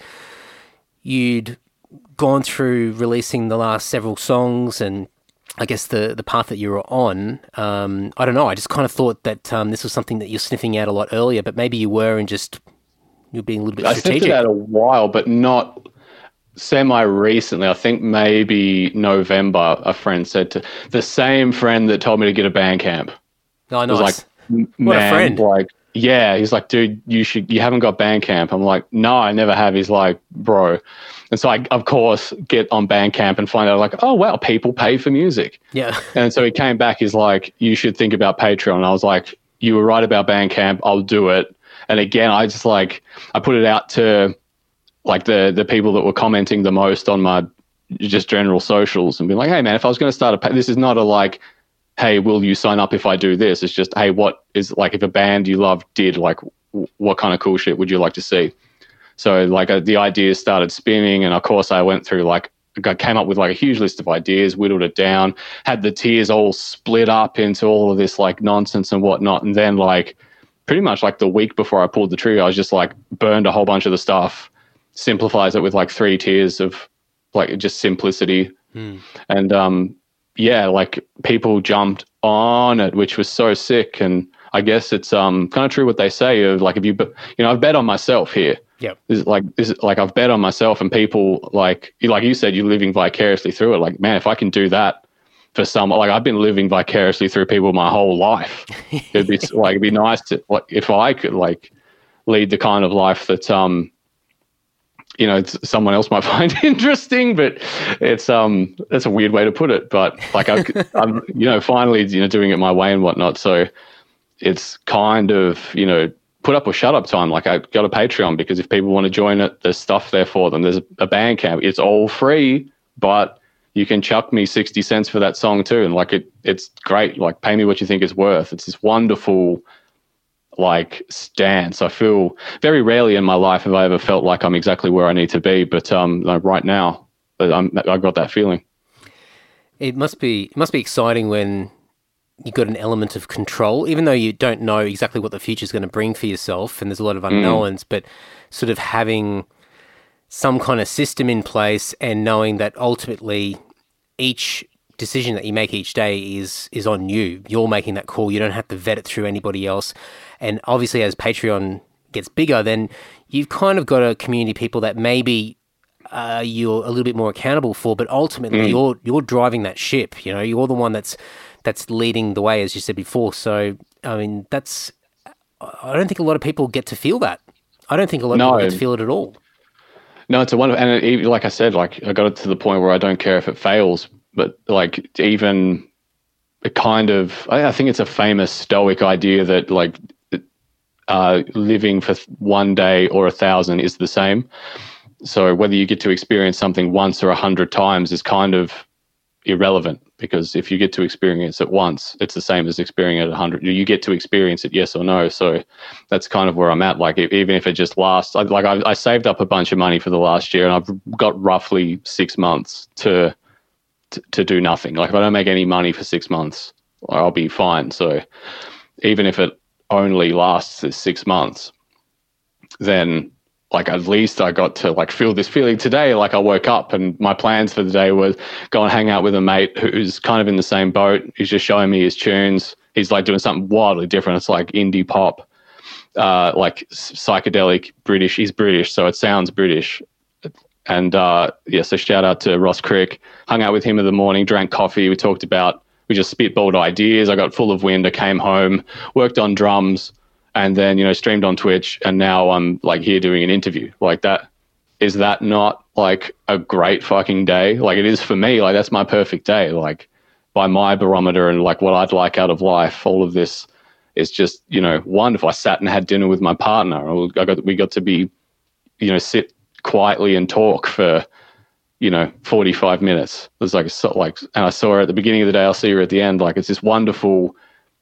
you'd gone through releasing the last several songs, and I guess the path that you were on, I don't know, I just kind of thought that this was something that you're sniffing out a lot earlier, but maybe you were, and just you're being a little bit strategic. I sniffed it out a while, but not semi-recently. I think maybe November, a friend said to the same friend that told me to get a Bandcamp. Oh, nice. Was like, what a friend. Like, yeah, he's like, dude, you haven't got Bandcamp. I'm like, no, I never have. He's like, bro. And so I, of course, get on Bandcamp and find out like, oh, wow, people pay for music. Yeah. And so he came back, he's like, you should think about Patreon. And I was like, you were right about Bandcamp. I'll do it. And again, I just like, I put it out to like the people that were commenting the most on my just general socials and be like, hey man, if I was going to start this is not a like, hey, will you sign up if I do this? It's just, hey, what is like, if a band you love did, like, what kind of cool shit would you like to see? So like the ideas started spinning, and of course I went through like, I came up with like a huge list of ideas, whittled it down, had the tiers all split up into all of this like nonsense and whatnot. And then like pretty much like the week before I pulled the trigger, I was just like burned a whole bunch of the stuff, simplifies it with like 3 tiers of like just simplicity. And yeah, like people jumped on it, which was so sick. And I guess it's kind of true what they say of like, if you know, I've bet on myself here. Yeah. This is like I've bet on myself, and people like you said, you're living vicariously through it. Like, man, if I can do that for someone, like I've been living vicariously through people my whole life. It'd be nice to like if I could like lead the kind of life that you know, someone else might find interesting, but it's that's a weird way to put it. But like I'm you know, finally, you know, doing it my way and whatnot. So it's kind of, you know, put up or shut up time. Like I got a Patreon because if people want to join it, there's stuff there for them. There's a Bandcamp. It's all free, but you can chuck me 60 cents for that song too. And like it's great. Like pay me what you think it's worth. It's this wonderful like stance. I feel very rarely in my life have I ever felt like I'm exactly where I need to be. But like right now, I got that feeling. It must be exciting when you've got an element of control, even though you don't know exactly what the future is going to bring for yourself, and there's a lot of unknowns, but sort of having some kind of system in place and knowing that ultimately each decision that you make each day is on you. You're making that call. You don't have to vet it through anybody else. And obviously as Patreon gets bigger, then you've kind of got a community of people that maybe you're a little bit more accountable for, but ultimately you're driving that ship. You know, you're the one that's leading the way, as you said before. So, I mean, I don't think a lot of people get to feel that. I don't think a lot of people get to feel it at all. No, it's a wonderful, and like I said, like I got it to the point where I don't care if it fails, but like even it kind of, I think it's a famous Stoic idea that like living for one day or 1,000 is the same. So whether you get to experience something once or 100 times is kind of irrelevant, because if you get to experience it once, it's the same as experiencing it 100. You get to experience it, yes or no. So that's kind of where I'm at. Like even if it just lasts, I saved up a bunch of money for the last year, and I've got roughly 6 months to do nothing. Like if I don't make any money for 6 months, I'll be fine. So even if it only lasts 6 months, then like at least I got to like feel this feeling today. Like I woke up and my plans for the day was go and hang out with a mate who's kind of in the same boat. He's just showing me his tunes. He's like doing something wildly different. It's like indie pop, like psychedelic British. He's British, so it sounds British. And so shout out to Ross Crick. Hung out with him in the morning, drank coffee. We just spitballed ideas. I got full of wind. I came home, worked on drums, and then, you know, streamed on Twitch, and now I'm like here doing an interview like that. Is that not like a great fucking day? Like it is for me. Like that's my perfect day. Like by my barometer and like what I'd like out of life, all of this is just, you know, wonderful. I sat and had dinner with my partner. We got to be, you know, sit quietly and talk for, you know, 45 minutes. It was and I saw her at the beginning of the day. I'll see her at the end. Like it's this wonderful.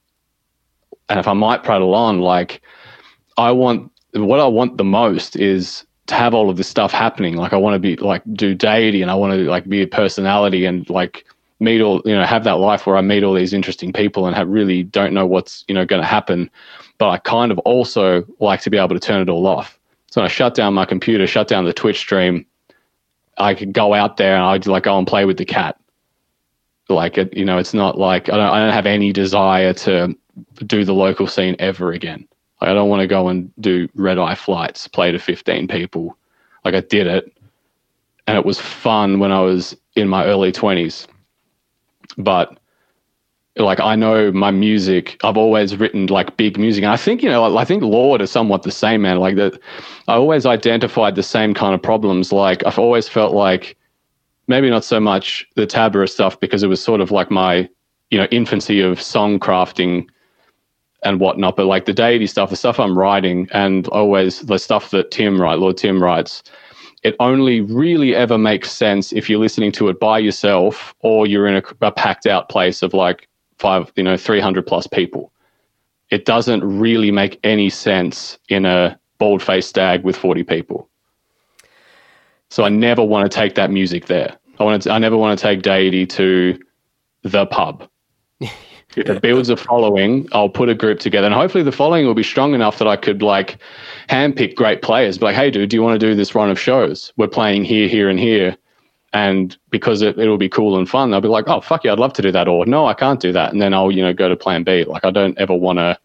And if I might prattle on, like what I want the most is to have all of this stuff happening. Like I want to be like do deity, and I want to like be a personality and like meet all, you know, have that life where I meet all these interesting people and really don't know what's, you know, going to happen. But I kind of also like to be able to turn it all off. So when I shut down my computer, shut down the Twitch stream, I could go out there and I'd like go and play with the cat. Like, you know, it's not like I don't have any desire to do the local scene ever again. Like, I don't want to go and do red eye flights, play to 15 people. Like I did it and it was fun when I was in my early 20s. But like, I know my music, I've always written like big music. And I think, you know, I think Lord is somewhat the same, man. Like that, I always identified the same kind of problems. Like I've always felt like maybe not so much the Tabara stuff, because it was sort of like my, you know, infancy of song crafting. and whatnot. But like the deity stuff, the stuff I'm writing, and always the stuff that Lord Tim writes, it only really ever makes sense if you're listening to it by yourself or you're in a packed out place of like 300 plus people. It doesn't really make any sense in a bald-faced stag with 40 people. So I never want to take that music there. I never want to take deity to the pub. If it builds a following, I'll put a group together, and hopefully the following will be strong enough that I could like handpick great players. Be like, hey, dude, do you want to do this run of shows? We're playing here, here, and here. And because it'll be cool and fun, they'll be like, oh, fuck yeah, I'd love to do that. Or no, I can't do that. And then I'll, go to plan B. Like, I don't ever want to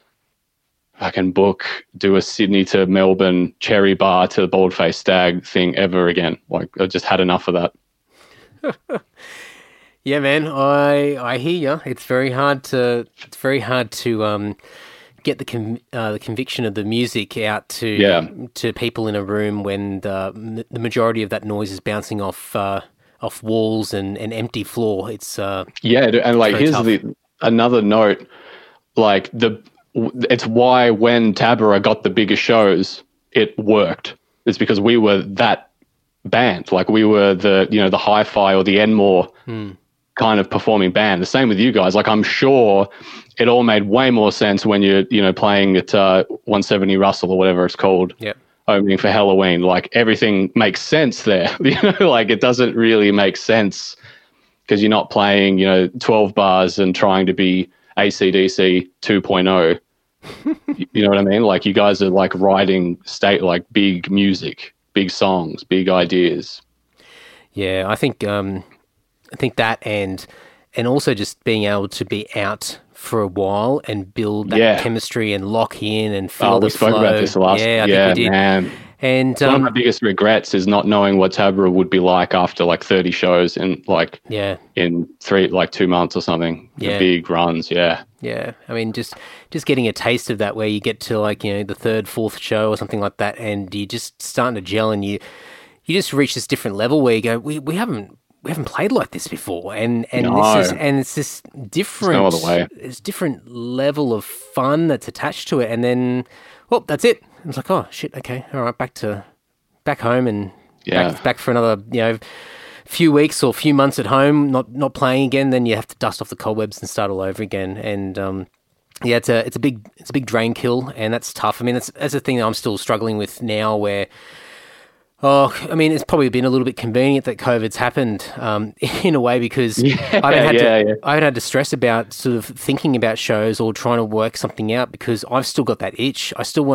do a Sydney to Melbourne cherry bar to the bald-faced stag thing ever again. Like, I just had enough of that. Yeah, man, I hear you. It's very hard to get the conviction of the music out to people in a room when the majority of that noise is bouncing off walls and an empty floor. It's and like here's tough. Another note, like it's why when Tabbera got the bigger shows, it worked. It's because we were that band, like we were the hi-fi or the Enmore kind of performing band. The same with you guys. Like I'm sure it all made way more sense when you're playing at 170 Russell or whatever it's called. Yep. Opening for Halloween. Like everything makes sense there. Like it doesn't really make sense because you're not playing 12 bars and trying to be AC/DC 2.0. You know what I mean? Like you guys are like writing like big music, big songs, big ideas. Yeah, I think that and also just being able to be out for a while and build that chemistry and lock in and feel the flow. We spoke about this last. I think we did. Man. And one of my biggest regrets is not knowing what Tabbera would be like after like 30 shows in in 2 months or something. The big runs. Yeah. I mean, just getting a taste of that where you get to like the third, fourth show or something like that, and you just starting to gel, and you just reach this different level where you go, we haven't played like this before, and it's this different. There's no other way. It's different level of fun that's attached to it, and then that's it. It's like, oh shit, okay, all right, back home and back for another few weeks or few months at home, not playing again. Then you have to dust off the cobwebs and start all over again, and it's a big drain kill, and that's tough. I mean, that's a thing that I'm still struggling with now, where. Oh, I mean, it's probably been a little bit convenient that COVID's happened in a way, because I haven't had to stress about sort of thinking about shows or trying to work something out, because I've still got that itch. I still want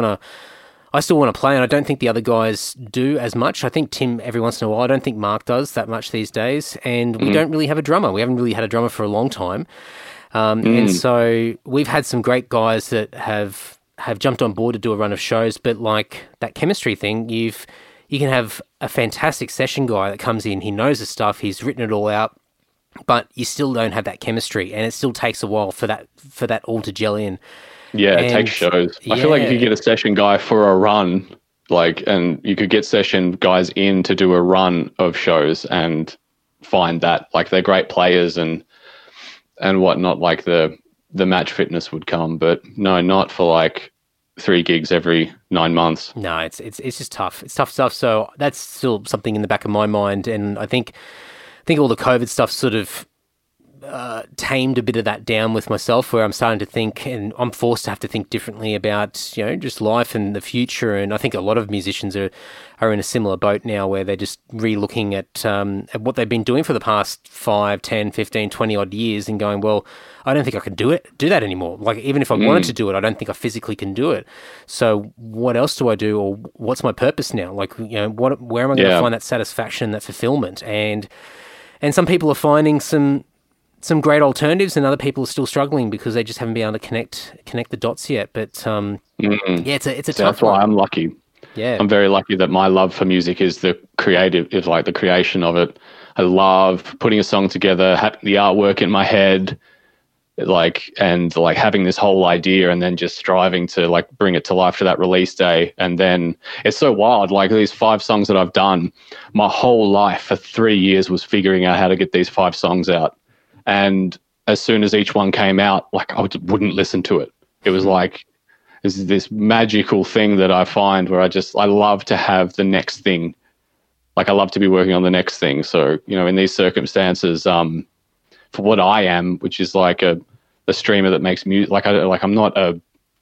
to play, and I don't think the other guys do as much. I think Tim every once in a while. I don't think Mark does that much these days, and we don't really have a drummer. We haven't really had a drummer for a long time, and so we've had some great guys that have jumped on board to do a run of shows, but like that chemistry thing, you can have a fantastic session guy that comes in, he knows the stuff, he's written it all out, but you still don't have that chemistry, and it still takes a while for that all to gel in. Yeah, it takes shows. I feel like if you get a session guy for a run, and you could get session guys in to do a run of shows and find that, like, they're great players and whatnot, like the match fitness would come, but no, not for like 3 gigs every 9 months. No, it's just tough. It's tough stuff. So that's still something in the back of my mind, and I think all the COVID stuff sort of tamed a bit of that down with myself, where I'm starting to think, and I'm forced to have to think differently about just life and the future. And I think a lot of musicians are in a similar boat now, where they're just re-looking at what they've been doing for the past 5, 10, 15, 20 odd years, and going, well, I don't think I can do that anymore. Like, even if I wanted to do it, I don't think I physically can do it. So what else do I do, or what's my purpose now? Like, where am I going to find that satisfaction, that fulfillment? And some people are finding some great alternatives, and other people are still struggling because they just haven't been able to connect the dots yet. But it's a tough one. That's why I'm lucky. Yeah, I'm very lucky that my love for music is the creation of it. I love putting a song together, the artwork in my head, and having this whole idea, and then just striving to like bring it to life for that release day. And then it's so wild. Like, these 5 songs that I've done, my whole life for 3 years was figuring out how to get these 5 songs out. And as soon as each one came out, like, I wouldn't listen to it. It was like this magical thing that I find where I love to have the next thing. Like I love to be working on the next thing. So, in these circumstances, for what I am, which is like a streamer that makes music, I'm not a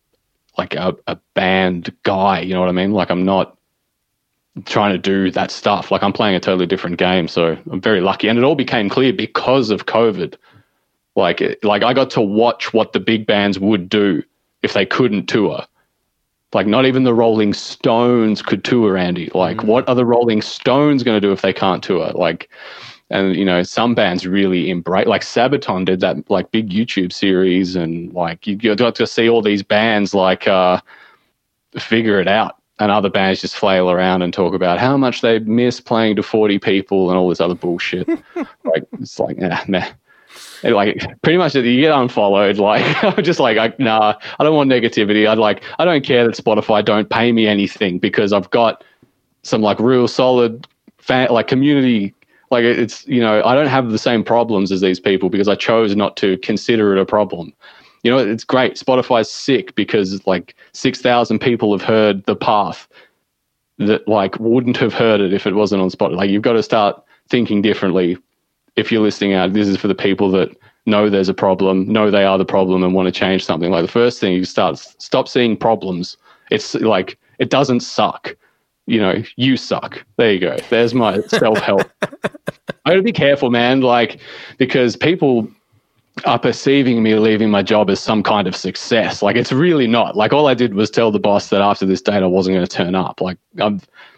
band guy, you know what I mean? Like I'm not trying to do that stuff. Like I'm playing a totally different game. So I'm very lucky. And it all became clear because of COVID. Like I got to watch what the big bands would do if they couldn't tour. Like not even the Rolling Stones could tour, Andy. Like what are the Rolling Stones going to do if they can't tour? Like, and some bands really embrace, like Sabaton did that like big YouTube series, and like you got to see all these bands like figure it out, and other bands just flail around and talk about how much they miss playing to 40 people and all this other bullshit. Like it's like nah. Like pretty much you get unfollowed. Like I'm just like nah, I don't want negativity. I don't care that Spotify don't pay me anything because I've got some like real solid community. Like it's I don't have the same problems as these people because I chose not to consider it a problem. It's great. Spotify's sick because like 6,000 people have heard The Path that like wouldn't have heard it if it wasn't on Spotify. Like you've got to start thinking differently. If you're listening out, this is for the people that know there's a problem, know they are the problem and want to change something. Like the first thing you stop seeing problems. It's like, it doesn't suck. You suck. There you go. There's my self-help. I got to be careful, man. Like, because people are perceiving me leaving my job as some kind of success. Like it's really not. Like all I did was tell the boss that after this date I wasn't going to turn up. Like I'm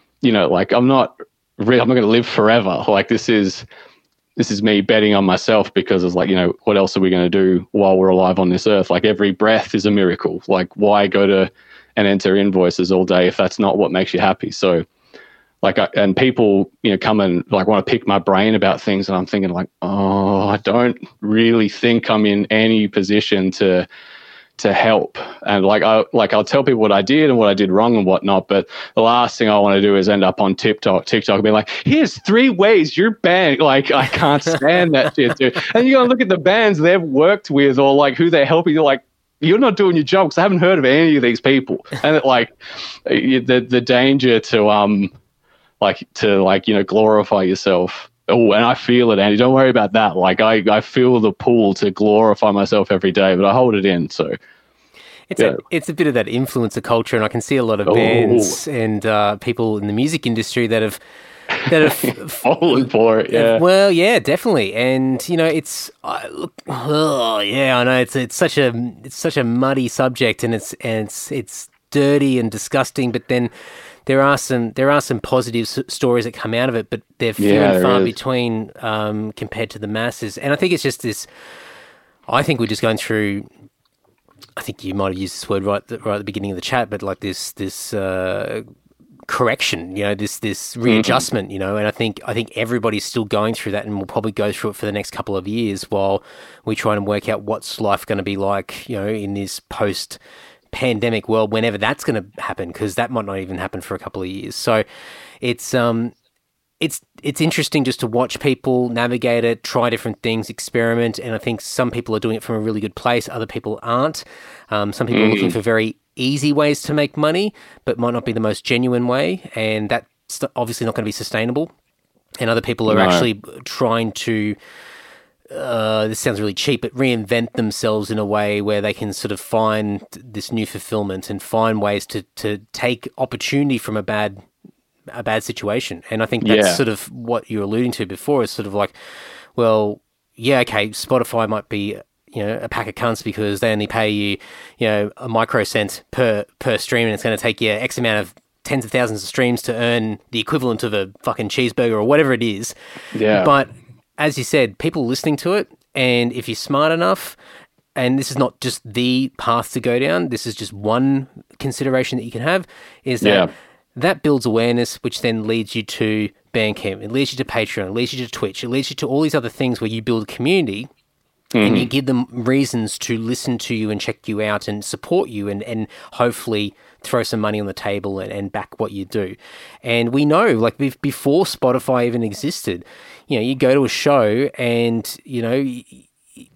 not going to live forever. Like this is me betting on myself because it's like, what else are we going to do while we're alive on this earth? Like every breath is a miracle. Like why go to and enter invoices all day if that's not what makes you happy? So like, and people, come and like want to pick my brain about things. And I'm thinking like, oh, I don't really think I'm in any position to help. And I'll tell people what I did and what I did wrong and whatnot. But the last thing I want to do is end up on TikTok being like, here's 3 ways you're banned. Like, I can't stand that shit, dude. And you got to look at the bands they've worked with or like who they're helping. You're like, you're not doing your job because I haven't heard of any of these people. And the danger to glorify yourself. Oh, and I feel it, Andy. Don't worry about that. Like I feel the pull to glorify myself every day, but I hold it in. So it's a bit of that influencer culture, and I can see a lot of bands and people in the music industry that have fallen for it. Yeah. Well, yeah, definitely. And it's I know it's such a muddy subject, and it's dirty and disgusting. But then there are some positive stories that come out of it, but they're few and far between compared to the masses. And I think it's just this. I think we're just going through. I think you might have used this word right at the beginning of the chat, but like this correction, this readjustment, and I think everybody's still going through that, and will probably go through it for the next couple of years while we try and work out what's life going to be like, in this post-pandemic world, whenever that's going to happen, because that might not even happen for a couple of years. So it's interesting just to watch people navigate it, try different things, experiment, and I think some people are doing it from a really good place, other people aren't. Some people are looking for very easy ways to make money, but might not be the most genuine way, and that's obviously not going to be sustainable. And other people are actually trying to, this sounds really cheap, but reinvent themselves in a way where they can sort of find this new fulfillment and find ways to take opportunity from a bad situation. And I think that's sort of what you're alluding to before, is sort of like, well, yeah, okay, Spotify might be a pack of cunts because they only pay you, a microcent per stream, and it's going to take you X amount of tens of thousands of streams to earn the equivalent of a fucking cheeseburger or whatever it is. Yeah. But as you said, people listening to it, and if you're smart enough, and this is not just the path to go down, this is just one consideration that you can have, is that that builds awareness, which then leads you to Bandcamp, it leads you to Patreon, it leads you to Twitch, it leads you to all these other things where you build a community. And you give them reasons to listen to you and check you out and support you and hopefully throw some money on the table and back what you do. And we know, like before Spotify even existed, you go to a show and,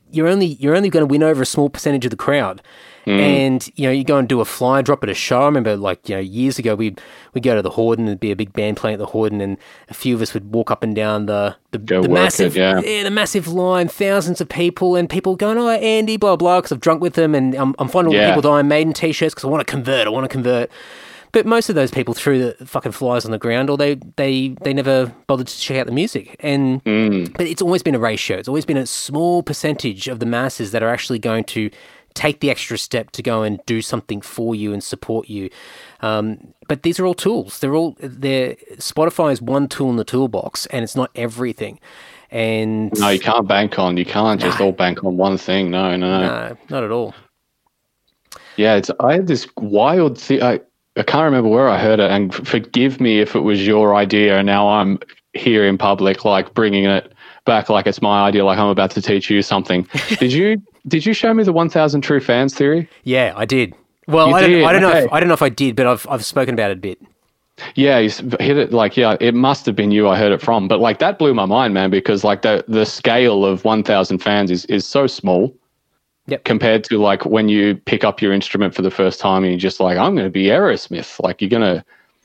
you're only going to win over a small percentage of the crowd. And, you go and do a fly drop at a show. I remember, years ago, we'd go to the Horden, there'd be a big band playing at the Horden, and a few of us would walk up and down the massive, the massive line, thousands of people, and people going, "Oh, Andy, blah, blah," because I've drunk with them, and I'm finding all the people with Iron Maiden t-shirts because I want to convert. But most of those people threw the fucking flyers on the ground, or they never bothered to check out the music. And but it's always been a ratio. It's always been a small percentage of the masses that are actually going to take the extra step to go and do something for you and support you. But these are all tools. Spotify is one tool in the toolbox, and it's not everything. And no, you can't just all bank on one thing. No, not at all. Yeah, I had this wild thing. I can't remember where I heard it, and forgive me if it was your idea, and now I'm here in public, like bringing it back like it's my idea, like I'm about to teach you something. Did you show me the 1,000 True Fans theory? Yeah, I did. Well, I don't know if I did, but I've spoken about it a bit. Yeah, you hit it it must have been you I heard it from. But that blew my mind, man, because the scale of 1,000 fans is so small. Yep. Compared to when you pick up your instrument for the first time and you're just like, I'm going to be Aerosmith. You're going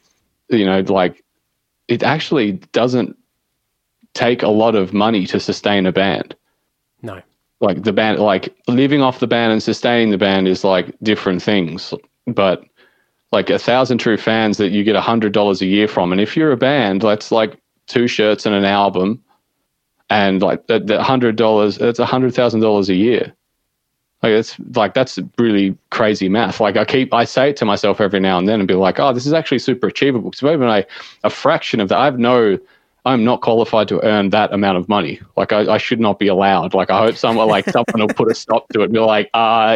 to, it actually doesn't take a lot of money to sustain a band. No. The band, living off the band and sustaining the band is different things. But 1,000 True Fans that you get $100 a year from. And if you're a band, that's 2 shirts and an album. And the $100, that's $100,000 a year. That's really crazy math. I say it to myself every now and then and be like, oh, this is actually super achievable. Because even a fraction of that, I'm not qualified to earn that amount of money. I should not be allowed. I hope someone will put a stop to it and be like,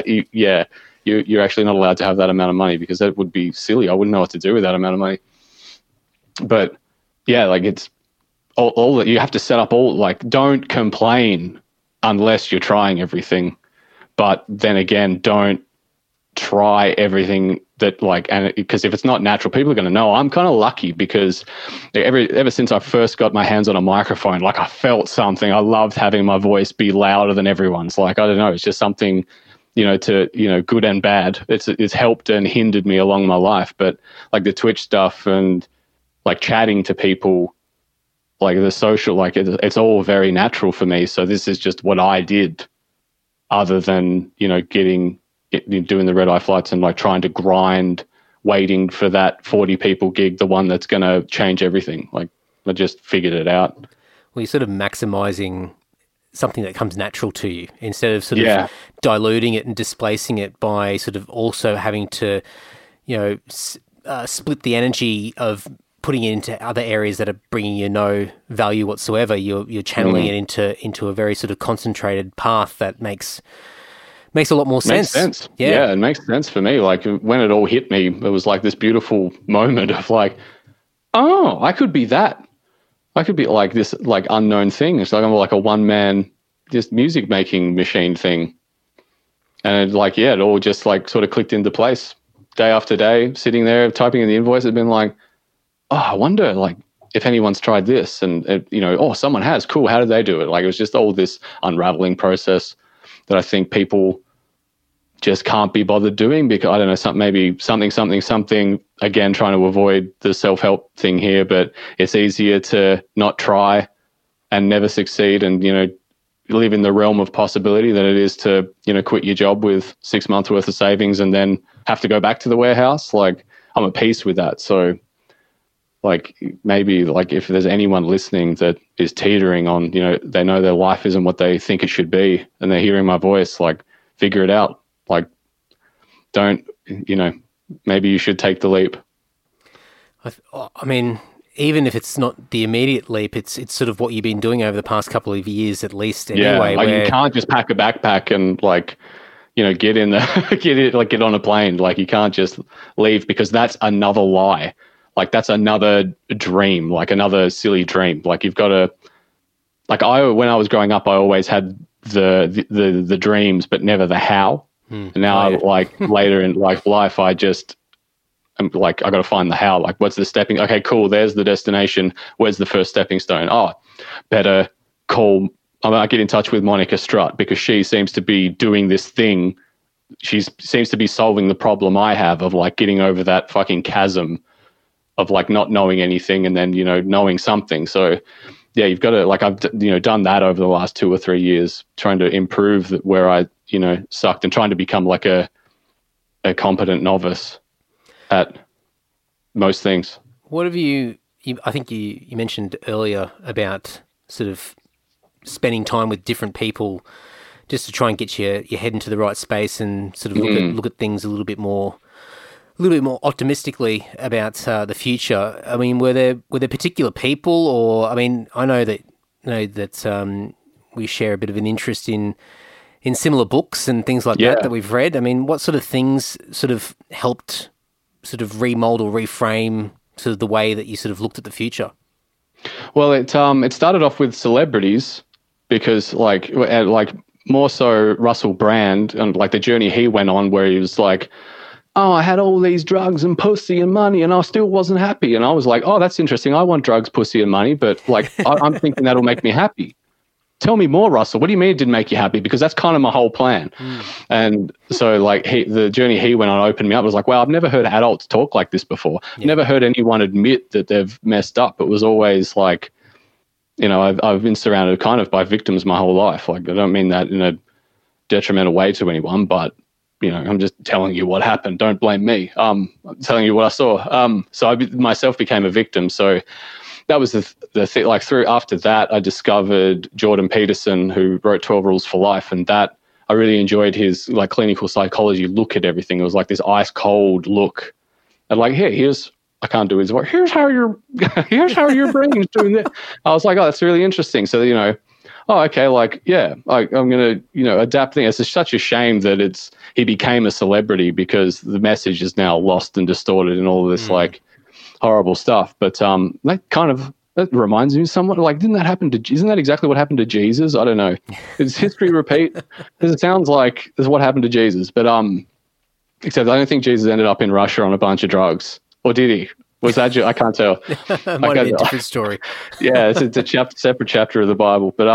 you're actually not allowed to have that amount of money, because that would be silly. I wouldn't know what to do with that amount of money. But yeah, it's all that you have to set up don't complain unless you're trying everything. But then again, don't try everything because if it's not natural, people are going to know. I'm kind of lucky because ever since I first got my hands on a microphone, I felt something. I loved having my voice be louder than everyone's. I don't know, it's just something, good and bad. It's helped and hindered me along my life. But the Twitch stuff and chatting to people, the social, it's all very natural for me. So this is just what I did. Other than, doing the red eye flights and trying to grind, waiting for that 40 people gig, the one that's going to change everything. I just figured it out. Well, you're sort of maximizing something that comes natural to you instead of sort of diluting it and displacing it by sort of also having to, split the energy of putting it into other areas that are bringing you no value whatsoever. You're channeling it into a very sort of concentrated path that makes a lot more sense. Makes sense. Yeah, it makes sense for me. When it all hit me, it was this beautiful moment of oh, I could be that. I could be this unknown thing. It's I'm a one-man just music making machine thing. And it all just sort of clicked into place. Day after day, sitting there typing in the invoice, it'd been oh, I wonder, if anyone's tried this, and someone has. Cool. How did they do it? It was just all this unraveling process that I think people just can't be bothered doing because I don't know, maybe something. Again, trying to avoid the self-help thing here, but it's easier to not try and never succeed, and live in the realm of possibility than it is to quit your job with 6 months worth of savings and then have to go back to the warehouse. I'm at peace with that. So. Maybe if there's anyone listening that is teetering on, they know their life isn't what they think it should be and they're hearing my voice, figure it out. Don't, maybe you should take the leap. I mean, even if it's not the immediate leap, it's sort of what you've been doing over the past couple of years at least anyway. Yeah, you can't just pack a backpack and get in the, get on a plane. You can't just leave because that's another lie. That's another dream, another silly dream. You've got to, when I was growing up, I always had the dreams, but never the how. And now, later in life, I just am I got to find the how. What's the stepping? Okay, cool. There's the destination. Where's the first stepping stone? Oh, better call I get in touch with Monica Strutt because she seems to be doing this thing. She seems to be solving the problem I have of like getting over that fucking chasm of like not knowing anything and then, knowing something. So yeah, you've got to, like, I've, done that over the last 2 or 3 years, trying to improve where I, sucked, and trying to become like a competent novice at most things. What have you I think you mentioned earlier about sort of spending time with different people just to try and get your head into the right space and sort of look at things a little bit more optimistically about the future. I mean, were there particular people, or I mean, I know that we share a bit of an interest in similar books and things like that we've read. I mean, what sort of things sort of helped sort of remold or reframe sort of the way that you sort of looked at the future? Well, it started off with celebrities because like more so Russell Brand and like the journey he went on where he was like, oh, I had all these drugs and pussy and money and I still wasn't happy. And I was like, oh, that's interesting. I want drugs, pussy and money, but like I'm thinking that'll make me happy. Tell me more, Russell. What do you mean it didn't make you happy? Because that's kind of my whole plan. And so like the journey he went on opened me up. I was like, wow, I've never heard adults talk like this before. I've never heard anyone admit that they've messed up. It was always like, I've been surrounded kind of by victims my whole life. Like, I don't mean that in a detrimental way to anyone, but, I'm just telling you what happened. Don't blame me. I'm telling you what I saw. So I myself became a victim. So that was the thing. Like after that, I discovered Jordan Peterson, who wrote 12 Rules for Life. And that I really enjoyed his like clinical psychology look at everything. It was like this ice cold look. And like, I can't do his work. Here's how your brain's doing that. I was like, oh, that's really interesting. So, okay, like, yeah, I'm going to, adapt things. It's such a shame that he became a celebrity because the message is now lost and distorted and all of this like horrible stuff. But that reminds me somewhat like, isn't that exactly what happened to Jesus? I don't know. Does history repeat? Because it sounds like this is what happened to Jesus. But except I don't think Jesus ended up in Russia on a bunch of drugs. Or did he? Was that? I can't tell. Might be a different story. Yeah, it's a separate chapter of the Bible. But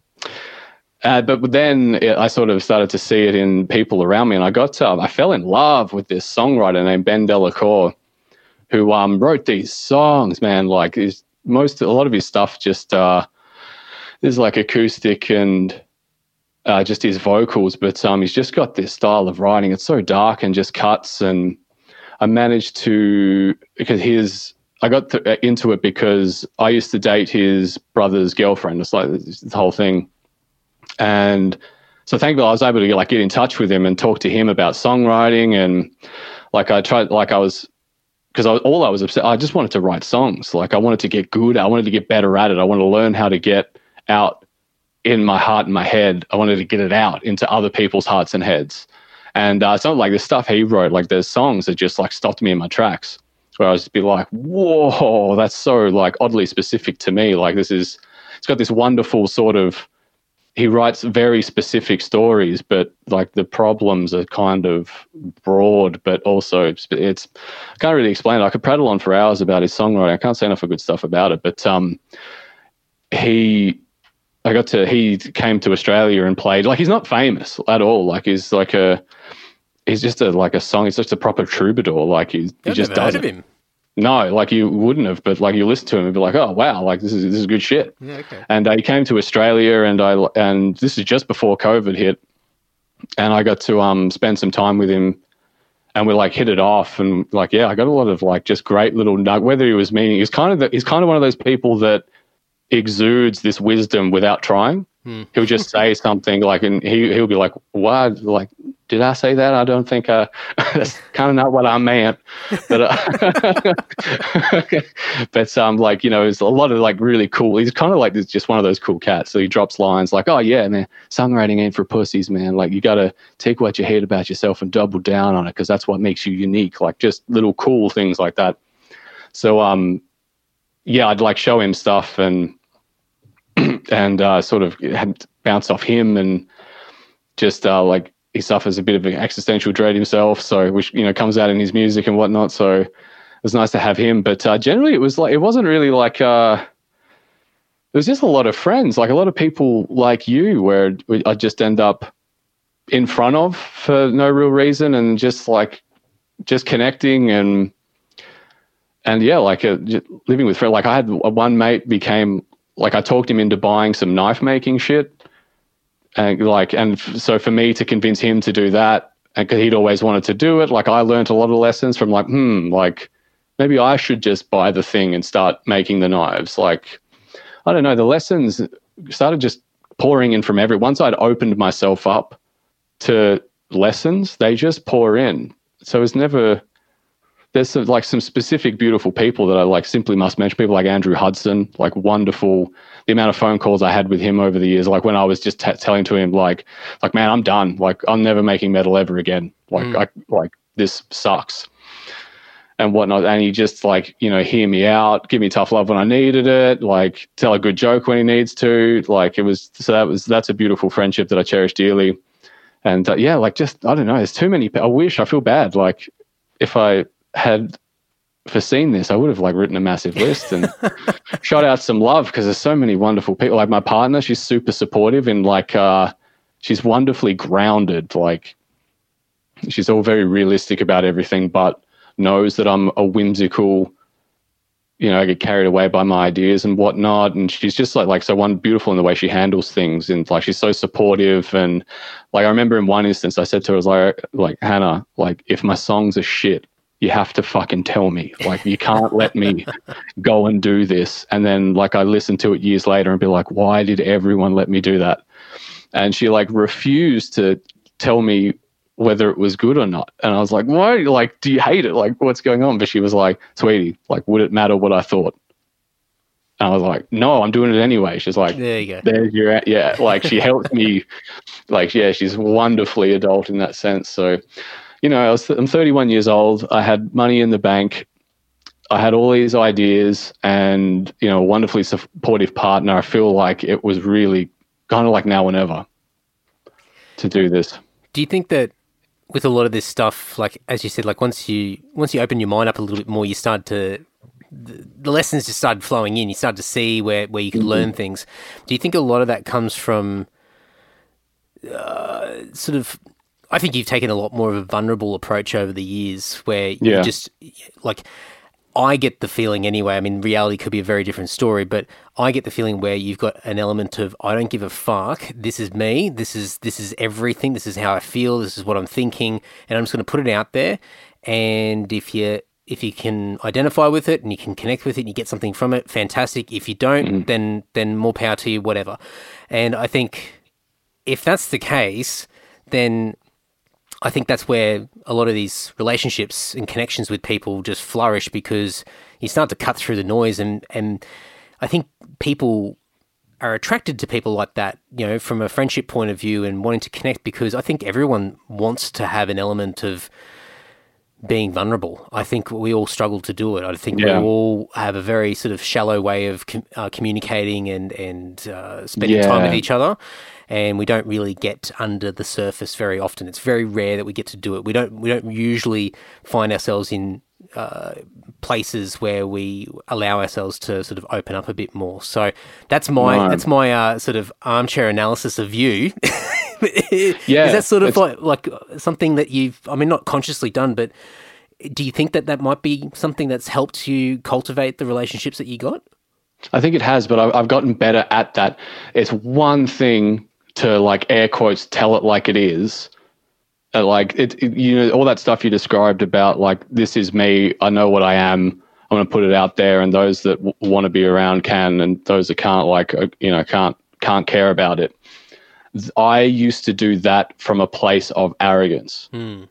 then I sort of started to see it in people around me, and I fell in love with this songwriter named Ben Delacour, who wrote these songs. Man, like a lot of his stuff just is like acoustic and just his vocals. But he's just got this style of writing. It's so dark and just cuts and. I managed to, because I got into it because I used to date his brother's girlfriend. It's like this whole thing. And so thankfully I was able to get in touch with him and talk to him about songwriting. And like I tried, like I was upset. I just wanted to write songs. Like I wanted to get good. I wanted to get better at it. I wanted to learn how to get out in my heart and my head. I wanted to get it out into other people's hearts and heads. And it's not like the stuff he wrote, like there's songs that just like stopped me in my tracks where I was just be like, whoa, that's so like oddly specific to me. Like it's got this wonderful sort of, he writes very specific stories, but like the problems are kind of broad, but also I can't really explain it. I could prattle on for hours about his songwriting. I can't say enough good stuff about it, but he came to Australia and played, like he's not famous at all. Like he's just a song. He's just a proper troubadour. Like he just does it. Him. No, like you wouldn't have, but like you listen to him and be like, oh wow, like this is good shit. Yeah, okay. And he came to Australia and this is just before COVID hit, and I got to spend some time with him, and we like hit it off, and like I got a lot of like just great little whether he was meaning. He's kind of one of those people that exudes this wisdom without trying. He'll just say something like, and he'll be like, what? Like, did I say that? I don't think that's kind of not what I meant. But like, it's a lot of like really cool. He's kind of like this, just one of those cool cats. So he drops lines like, oh yeah, man, songwriting ain't for pussies, man. Like you got to take what you hate about yourself and double down on it, because that's what makes you unique. Like just little cool things like that. So I'd like show him stuff and sort of had bounced off him, and just like he suffers a bit of an existential dread himself, so which comes out in his music and whatnot. So it was nice to have him, but generally it wasn't really like there's just a lot of friends, like a lot of people like you, where I just end up in front of for no real reason, and just connecting and yeah, like living with friends. Like I had one mate became like, I talked him into buying some knife making shit, and so for me to convince him to do that, and because he'd always wanted to do it, like I learned a lot of lessons from like, like maybe I should just buy the thing and start making the knives. Like, I don't know, the lessons started just pouring in from once I'd opened myself up to lessons, they just pour in. So it's never, there's some specific beautiful people that I like simply must mention. People like Andrew Hudson, like wonderful. The amount of phone calls I had with him over the years, like when I was just telling to him like, man, I'm done. Like I'm never making metal ever again. Like this sucks and whatnot. And he just like, hear me out, give me tough love when I needed it, like tell a good joke when he needs to. Like that's a beautiful friendship that I cherish dearly. And yeah, like just, I don't know, there's too many. I feel bad. Like if I had foreseen this, I would have like written a massive list and shot out some love, because there's so many wonderful people. Like my partner, she's super supportive and like she's wonderfully grounded. Like she's all very realistic about everything, but knows that I'm a whimsical, I get carried away by my ideas and whatnot. And she's just like so beautiful in the way she handles things. And like, she's so supportive. And like, I remember in one instance, I said to her, I was like, Hannah, like if my songs are shit, you have to fucking tell me. Like, you can't let me go and do this. And then like, I listened to it years later and be like, why did everyone let me do that? And she like refused to tell me whether it was good or not. And I was like, why? Like, do you hate it? Like, what's going on? But she was like, sweetie, like, would it matter what I thought? And I was like, no, I'm doing it anyway. She's like, there you go. There's your, yeah. Like she helped me. Like, yeah, she's wonderfully adult in that sense. So, I'm 31 years old. I had money in the bank. I had all these ideas and, a wonderfully supportive partner. I feel like it was really kind of like now or never to do this. Do you think that with a lot of this stuff, like as you said, like once you open your mind up a little bit more, you start to the lessons just started flowing in. You started to see where you could learn things. Do you think a lot of that comes from sort of? I think you've taken a lot more of a vulnerable approach over the years, where you just like. I get the feeling anyway, I mean, reality could be a very different story, but I get the feeling where you've got an element of, I don't give a fuck, this is me, this is everything, this is how I feel, this is what I'm thinking, and I'm just going to put it out there, and if you can identify with it and you can connect with it and you get something from it, fantastic. If you don't, then more power to you, whatever. And I think if that's the case, then I think that's where a lot of these relationships and connections with people just flourish, because you start to cut through the noise. And I think people are attracted to people like that, from a friendship point of view and wanting to connect, because I think everyone wants to have an element of being vulnerable. I think we all struggle to do it. I think we all have a very sort of shallow way of communicating and spending time with each other. And we don't really get under the surface very often. It's very rare that we get to do it. We don't usually find ourselves in places where we allow ourselves to sort of open up a bit more. So that's my sort of armchair analysis of you. Is that sort of like something that you've, I mean, not consciously done, but do you think that might be something that's helped you cultivate the relationships that you got? I think it has, but I've gotten better at that. It's one thing to like air quotes tell it like it is, like it all that stuff you described about like, this is me, I know what I am, I'm going to put it out there, and those that want to be around can, and those that can't, like can't care about it. I used to do that from a place of arrogance, and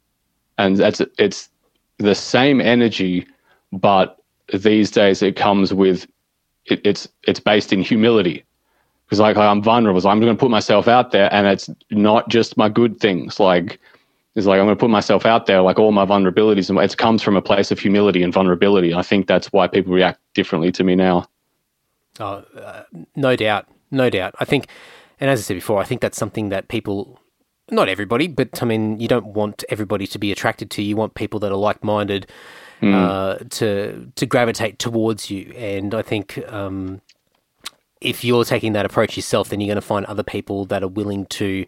it's the same energy, but these days it comes with it's based in humility. Because like I'm vulnerable, so I'm going to put myself out there, and it's not just my good things. Like it's like I'm going to put myself out there, like all my vulnerabilities, and it comes from a place of humility and vulnerability. I think that's why people react differently to me now. Oh, no doubt. I think, and as I said before, I think that's something that people, not everybody, but I mean, you don't want everybody to be attracted to you. You want people that are like-minded to gravitate towards you, and I think. if you're taking that approach yourself, then you're going to find other people that are willing to,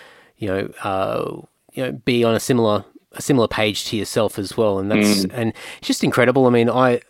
be on a similar page to yourself as well. And that's and it's just incredible. I mean,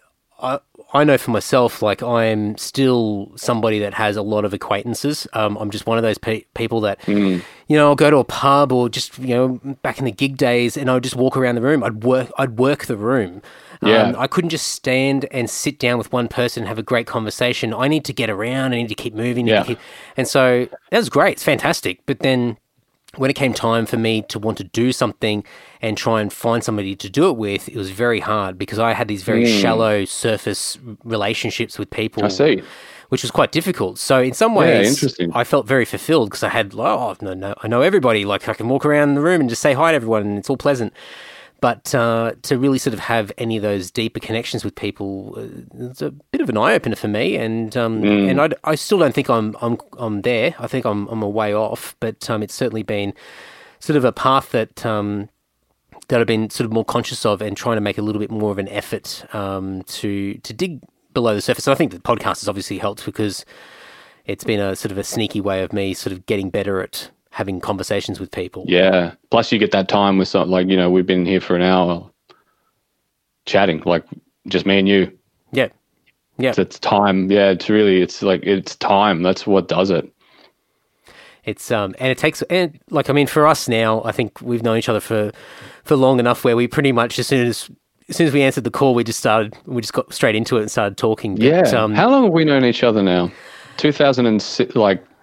I know for myself, like I am still somebody that has a lot of acquaintances. I'm just one of those people that, I'll go to a pub or just, back in the gig days, and I would just walk around the room. I'd work the room. Yeah. I couldn't just stand and sit down with one person and have a great conversation. I need to get around. I need to keep moving. And so that was great. It's fantastic. But then when it came time for me to want to do something and try and find somebody to do it with, it was very hard because I had these very shallow surface relationships with people. I see. Which was quite difficult. So in some ways, I felt very fulfilled because I had, I know everybody. Like I can walk around the room and just say hi to everyone and it's all pleasant. But to really sort of have any of those deeper connections with people, it's a bit of an eye opener for me. And I still don't think I'm there. I think I'm a way off. But it's certainly been sort of a path that I've been sort of more conscious of and trying to make a little bit more of an effort to dig below the surface. And I think the podcast has obviously helped because it's been a sort of a sneaky way of me sort of getting better at having conversations with people. Yeah. Plus you get that time with something like, we've been here for an hour chatting, like just me and you. Yeah. Yeah. So it's time. Yeah. It's time. That's what does it. It's, and it takes, and like, I mean, for us now, I think we've known each other for long enough where we pretty much, as soon as we answered the call, we just got straight into it and started talking. But, yeah. How long have we known each other now? 2006,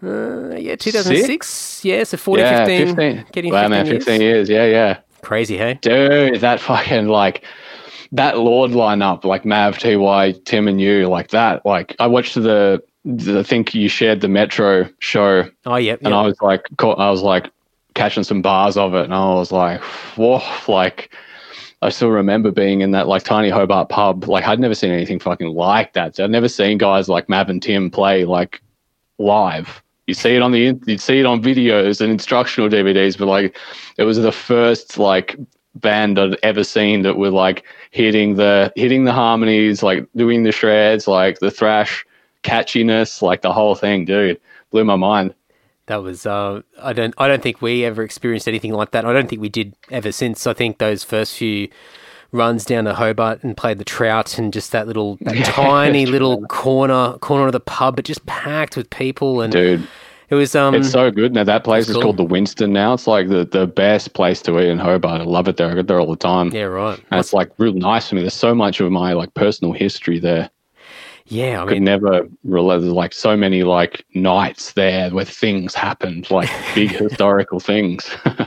2006. Six? Yeah, so 15. 15. Getting wow, 15 man, years. 15 years. Yeah. Crazy, hey? Dude, that fucking, that Lord lineup, like Mav, TY, Tim and you, like that. Like, I watched I think you shared the Metro show. Oh, yeah. And I was like catching some bars of it. And I was like, whoa, like, I still remember being in that tiny Hobart pub. Like I'd never seen anything fucking like that. So I'd never seen guys like Mav and Tim play live. You see it on you'd see it on videos and instructional DVDs, but it was the first band I'd ever seen that were hitting the harmonies, doing the shreds, the thrash catchiness, the whole thing, dude. Blew my mind. That was I don't think we ever experienced anything like that. I don't think we did ever since. I think those first few runs down to Hobart and played the Trout and just that tiny little corner of the pub, but just packed with people. And dude, it was it's so good. Now that place is called the Winston now. It's the best place to eat in Hobart. I love it there. I go there all the time. Yeah, right. And it's real nice for me. There's so much of my personal history there. Yeah, I could never realize there's so many nights there where things happened, big historical things.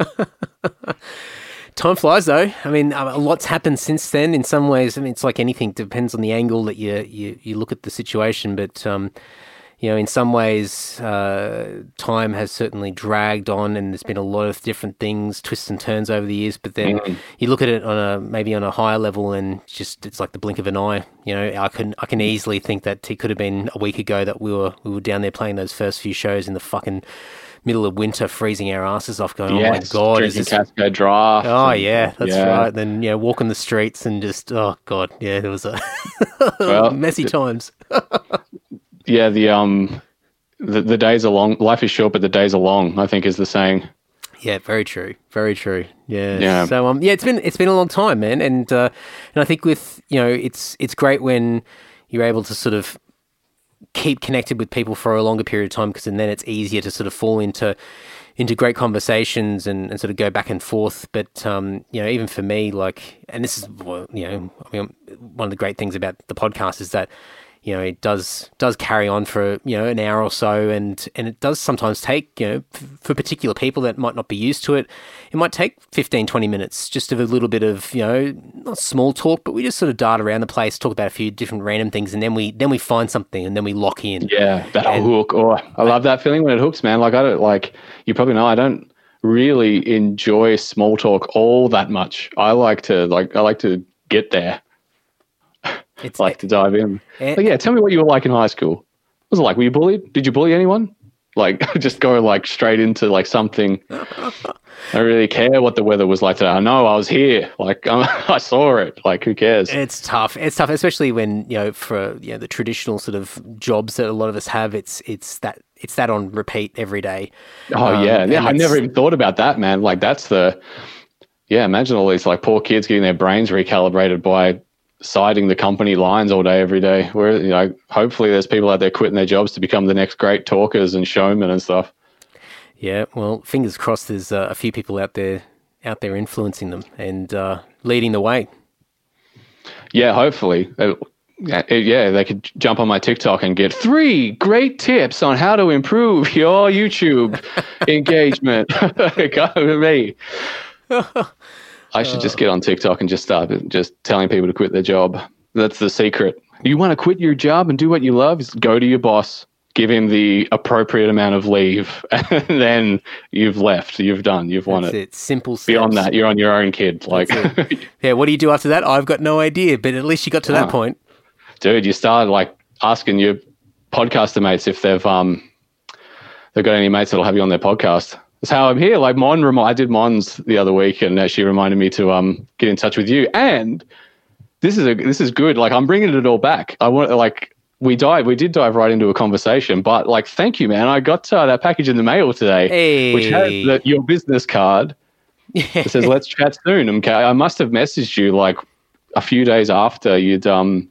Time flies, though. I mean, a lot's happened since then. In some ways, I mean, it's like anything. Depends on the angle that you look at the situation. But in some ways, time has certainly dragged on, and there's been a lot of different things, twists and turns over the years. But then you look at it maybe on a higher level, and it's like the blink of an eye. I can easily think that it could have been a week ago that we were down there playing those first few shows in the fucking middle of winter, freezing our asses off, going, oh my God. Drinking Cascade Draft. Oh, yeah, that's right. Then, walking the streets and just, oh, God, yeah, there was messy times. Yeah, the days are long. Life is short, but the days are long, I think is the saying. Yeah, very true. Very true. Yeah. So, it's been a long time, man. And I think with, it's great when you're able to sort of keep connected with people for a longer period of time, because then it's easier to sort of fall into great conversations and sort of go back and forth. But even for me, and this is one of the great things about the podcast is that it does carry on for an hour or so, and it does sometimes take for particular people that might not be used to it, it might take 15-20 minutes just of a little bit of not small talk, but we just sort of dart around the place, talk about a few different random things, and then we find something, and then we lock in. Yeah, that hook. Oh, I love that feeling when it hooks, man. I don't you probably know I don't really enjoy small talk all that much. I like to get there. To dive in. But yeah, tell me what you were like in high school. What was it like? Were you bullied? Did you bully anyone? Like, just go like straight into like something. I don't really care what the weather was like today. I know I was here. Like, I saw it. Like, who cares? It's tough. It's tough, especially when, for the traditional sort of jobs that a lot of us have. It's that on repeat every day. Oh yeah. I never even thought about that, man. Like, that's imagine all these like poor kids getting their brains recalibrated by citing the company lines all day, every day. Where, hopefully there's people out there quitting their jobs to become the next great talkers and showmen and stuff. Yeah, well, fingers crossed. There's a few people out there influencing them and leading the way. Yeah, hopefully. They could jump on my TikTok and get 3 great tips on how to improve your YouTube engagement. Go with me. I should just get on TikTok and just start just telling people to quit their job. That's the secret. You want to quit your job and do what you love? Just go to your boss, give him the appropriate amount of leave, and then you've left. You've done. You've won it. It's simple steps. Beyond that, you're on your own, kid. Like, yeah. What do you do after that? I've got no idea. But at least you got to that point, dude. You started like asking your podcaster mates if they've got any mates that'll have you on their podcast. That's how I'm here. Like I did Mon's the other week, and she reminded me to get in touch with you. And this is good. Like, I'm bringing it all back. I want we did dive right into a conversation, but like, thank you, man. I got that package in the mail today, which has your business card. It says, "Let's chat soon." Okay, I must have messaged you like a few days after you'd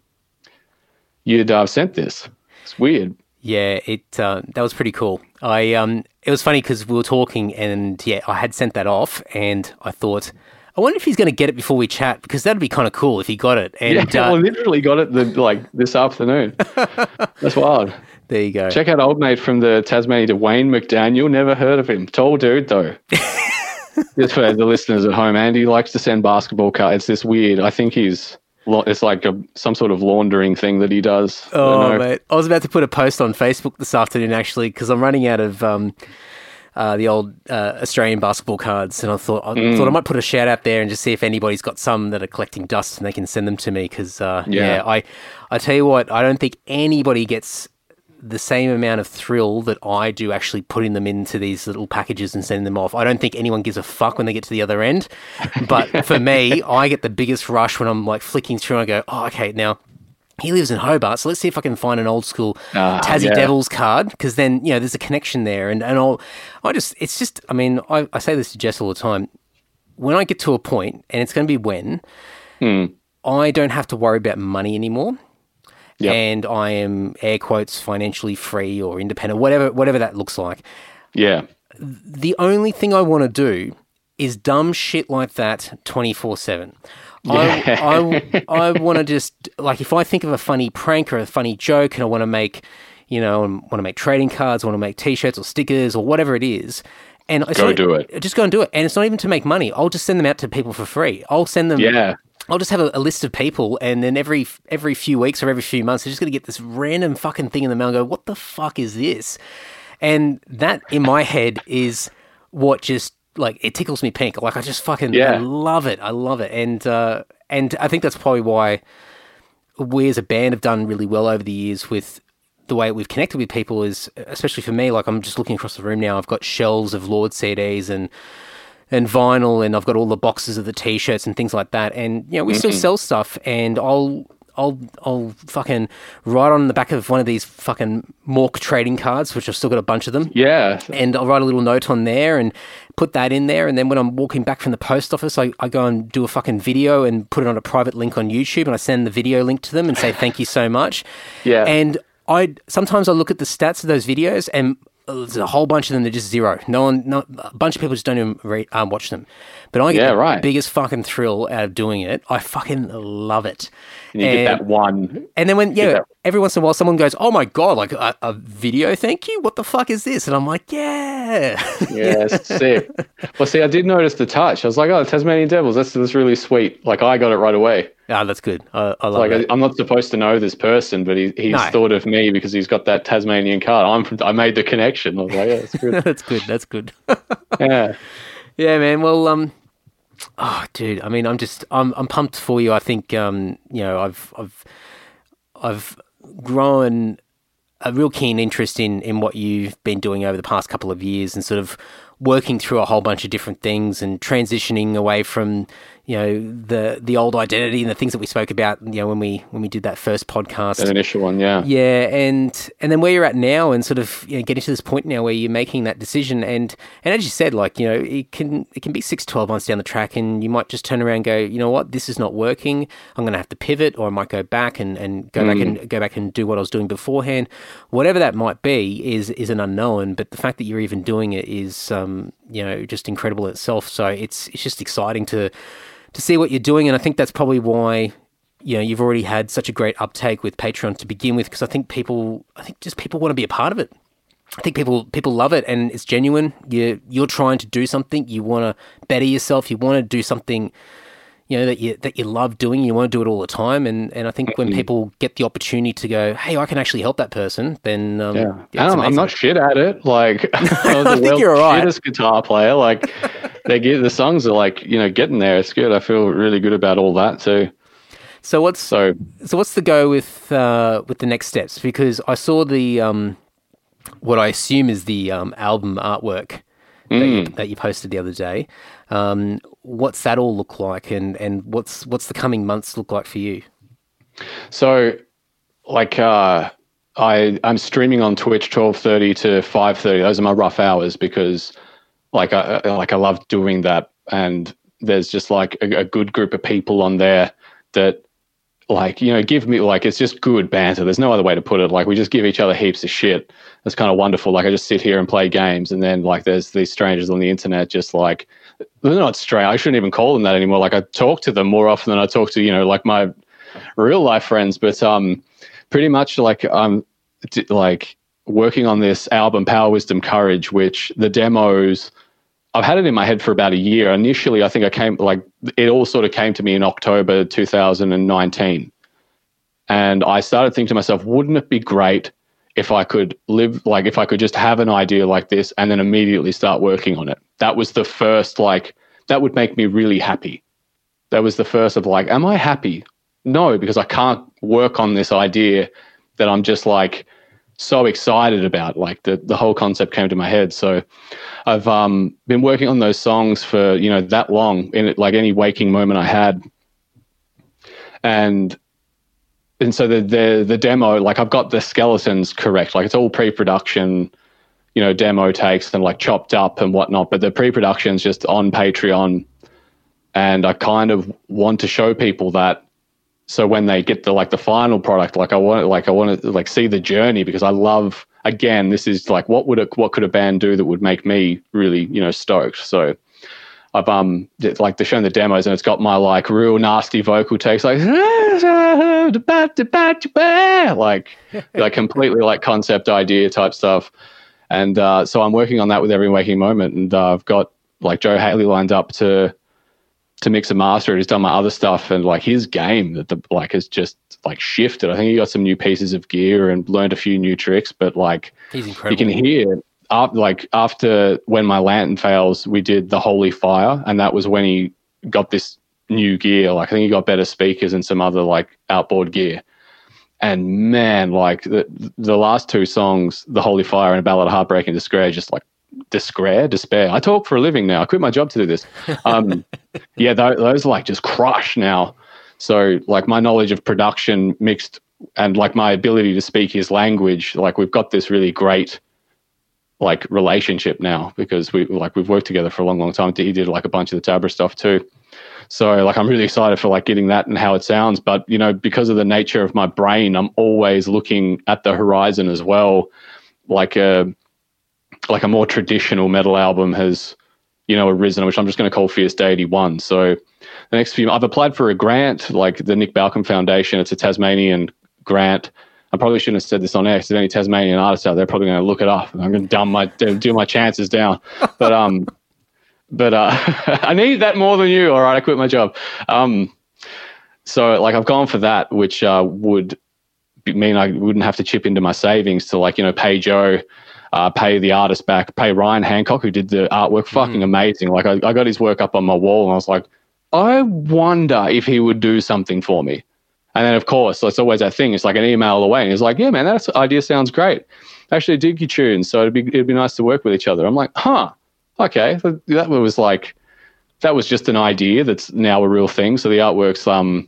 sent this. It's weird. Yeah, that was pretty cool. It was funny because we were talking and I had sent that off and I thought, I wonder if he's going to get it before we chat because that'd be kind of cool if he got it. And, I literally got it this afternoon. That's wild. There you go. Check out old mate from the Tasmania, Dwayne McDaniel. Never heard of him. Tall dude though. Just for the listeners at home, Andy likes to send basketball cards. It's this weird. I think it's like some sort of laundering thing that he does. Oh, mate. I was about to put a post on Facebook this afternoon, actually, because I'm running out of the old Australian basketball cards, and I thought I might put a shout out there and just see if anybody's got some that are collecting dust and they can send them to me, because, I tell you what, I don't think anybody gets the same amount of thrill that I do actually putting them into these little packages and sending them off. I don't think anyone gives a fuck when they get to the other end. But for me, I get the biggest rush when I'm like flicking through and I go, oh, okay, now he lives in Hobart, so let's see if I can find an old school Tassie Devils card, because then, there's a connection there. And I say this to Jess all the time. When I get to a point, and it's going to be when, I don't have to worry about money anymore. Yep. And I am, air quotes, financially free or independent, whatever that looks like. Yeah. The only thing I want to do is dumb shit like that 24/7. I want to just, like, if I think of a funny prank or a funny joke and I want to make, trading cards, I want to make T-shirts or stickers or whatever it is, and do it. Just go and do it. And it's not even to make money. I'll just send them out to people for free. I'll send them. Yeah. I'll just have a list of people, and then every few weeks or every few months, they're just going to get this random fucking thing in the mail and go, what the fuck is this? And that, in my head, is what just, like, it tickles me pink. Like, I just fucking I love it. I love it. And I think that's probably why we as a band have done really well over the years with the way we've connected with people, is, especially for me, like, I'm just looking across the room now, I've got shelves of Lord CDs and vinyl, and I've got all the boxes of the T-shirts and things like that. And, we still sell stuff, and I'll fucking write on the back of one of these fucking Mork trading cards, which I've still got a bunch of them. Yeah. And I'll write a little note on there and put that in there. And then when I'm walking back from the post office, I go and do a fucking video and put it on a private link on YouTube, and I send the video link to them and say, thank you so much. Yeah. And sometimes I look at the stats of those videos, and there's a whole bunch of them that are just zero. A bunch of people just don't even watch them. But I get the biggest fucking thrill out of doing it. I fucking love it. And you get that one. And then when, every once in a while someone goes, oh my God, like a video, thank you? What the fuck is this? And I'm like, yeah. Yeah, sick. Well, see, I did notice the touch. I was like, oh, the Tasmanian Devils, that's really sweet. Like, I got it right away. Ah, that's good. I love it. I'm not supposed to know this person, but he's thought of me because he's got that Tasmanian card. I made the connection. I was like, yeah, that's good. That's good. Yeah. Yeah, man. Well, oh, dude. I mean, I'm pumped for you. I think, I've grown a real keen interest in what you've been doing over the past couple of years and sort of working through a whole bunch of different things and transitioning away from, you know, the old identity and the things that we spoke about, you know, when we did that first podcast. That initial one, yeah. Yeah, and then where you're at now and sort of, you know, getting to this point now where you're making that decision and as you said, like, you know, it can be 6 to 12 months down the track and you might just turn around and go, you know what, this is not working. I'm going to have to pivot, or I might go back and go back and do what I was doing beforehand. Whatever that might be is an unknown, but the fact that you're even doing it is you know, just incredible itself. So it's just exciting to see what you're doing, and I think that's probably why, you know, you've already had such a great uptake with Patreon to begin with, because I think people want to be a part of it. I think people love it, and it's genuine. You're trying to do something. You want to better yourself. You want to do something, you know, that you love doing. You want to do it all the time, and I think when people get the opportunity to go, hey, I can actually help that person, then I'm not shit at it. Like, I think you're all right. Shittest guitar player. Like, the songs are like, you know, getting there. It's good. I feel really good about all that too. So what's the go with the next steps? Because I saw the what I assume is the album artwork that you posted the other day. What's that all look like, and what's the coming months look like for you? So, like, I'm streaming on Twitch 12:30 to 5:30. Those are my rough hours because, like, I love doing that, and there's just like a good group of people on there that, like, you know, give me, like, it's just good banter. There's no other way to put it. Like, we just give each other heaps of shit. It's kind of wonderful. Like, I just sit here and play games, and then, like, there's these strangers on the internet just, like, they're not strange. I shouldn't even call them that anymore. Like, I talk to them more often than I talk to, you know, like, my real life friends. But pretty much, like, I'm like working on this album, Power, Wisdom, Courage, which the demos, I've had it in my head for about a year. Initially, I think it all sort of came to me in October 2019. And I started thinking to myself, wouldn't it be great if I could just have an idea like this and then immediately start working on it? That was the first, like, that would make me really happy. That was the first of, like, am I happy? No, because I can't work on this idea that I'm just, like, so excited about. Like, the whole concept came to my head. So I've been working on those songs for, you know, that long, in it, like any waking moment I had. And so the demo, like, I've got the skeletons correct. Like, it's all pre-production, you know, demo takes and, like, chopped up and whatnot. But the pre-production's just on Patreon. And I kind of want to show people that. So when they get the final product, I want to see the journey, because I love, again, this is like, what could a band do that would make me really, you know, stoked. So I've like, they're showing the demos, and it's got my, like, real nasty vocal takes, like like completely, like, concept idea type stuff. And so I'm working on that with Every Waking Moment, and I've got, like, Joe Haley lined up to mix and master it. He's done my other stuff, and, like, his game has just, like, shifted. I think he got some new pieces of gear and learned a few new tricks, but, like, he's incredible. You can hear, like, after When My Lantern Fails, we did The Holy Fire, and that was when he got this new gear. Like, I think he got better speakers and some other, like, outboard gear. And man, like, the last two songs, The Holy Fire and A Ballad of Heartbreak and Despair, just, like, despair. I talk for a living now. I quit my job to do this. Yeah, those, like, just crush now. So, like, my knowledge of production mixed and, like, my ability to speak his language, like, we've got this really great, like, relationship now, because we've worked together for a long, long time. He did, like, a bunch of the Tabra stuff too. So, like, I'm really excited for, like, getting that and how it sounds. But, you know, because of the nature of my brain, I'm always looking at the horizon as well. Like a more traditional metal album has, you know, arisen, which I'm just going to call Fierce Deity 1. So the next few, I've applied for a grant, like the Nick Balcom Foundation. It's a Tasmanian grant. I probably shouldn't have said this on air, because if there's any Tasmanian artists out there, probably going to look it up. I'm going to do my chances down. But I need that more than you. All right, I quit my job. So, like, I've gone for that, which would mean I wouldn't have to chip into my savings to, like, you know, pay Joe, pay the artist back, pay Ryan Hancock, who did the artwork. Fucking amazing. Like, I got his work up on my wall, and I was like, I wonder if he would do something for me. And then, of course, it's always that thing. It's like an email away, and he's like, "Yeah, man, that idea sounds great. Actually, dig your tunes, so it'd be nice to work with each other." I'm like, "Huh, okay." That was just an idea that's now a real thing. So the artwork's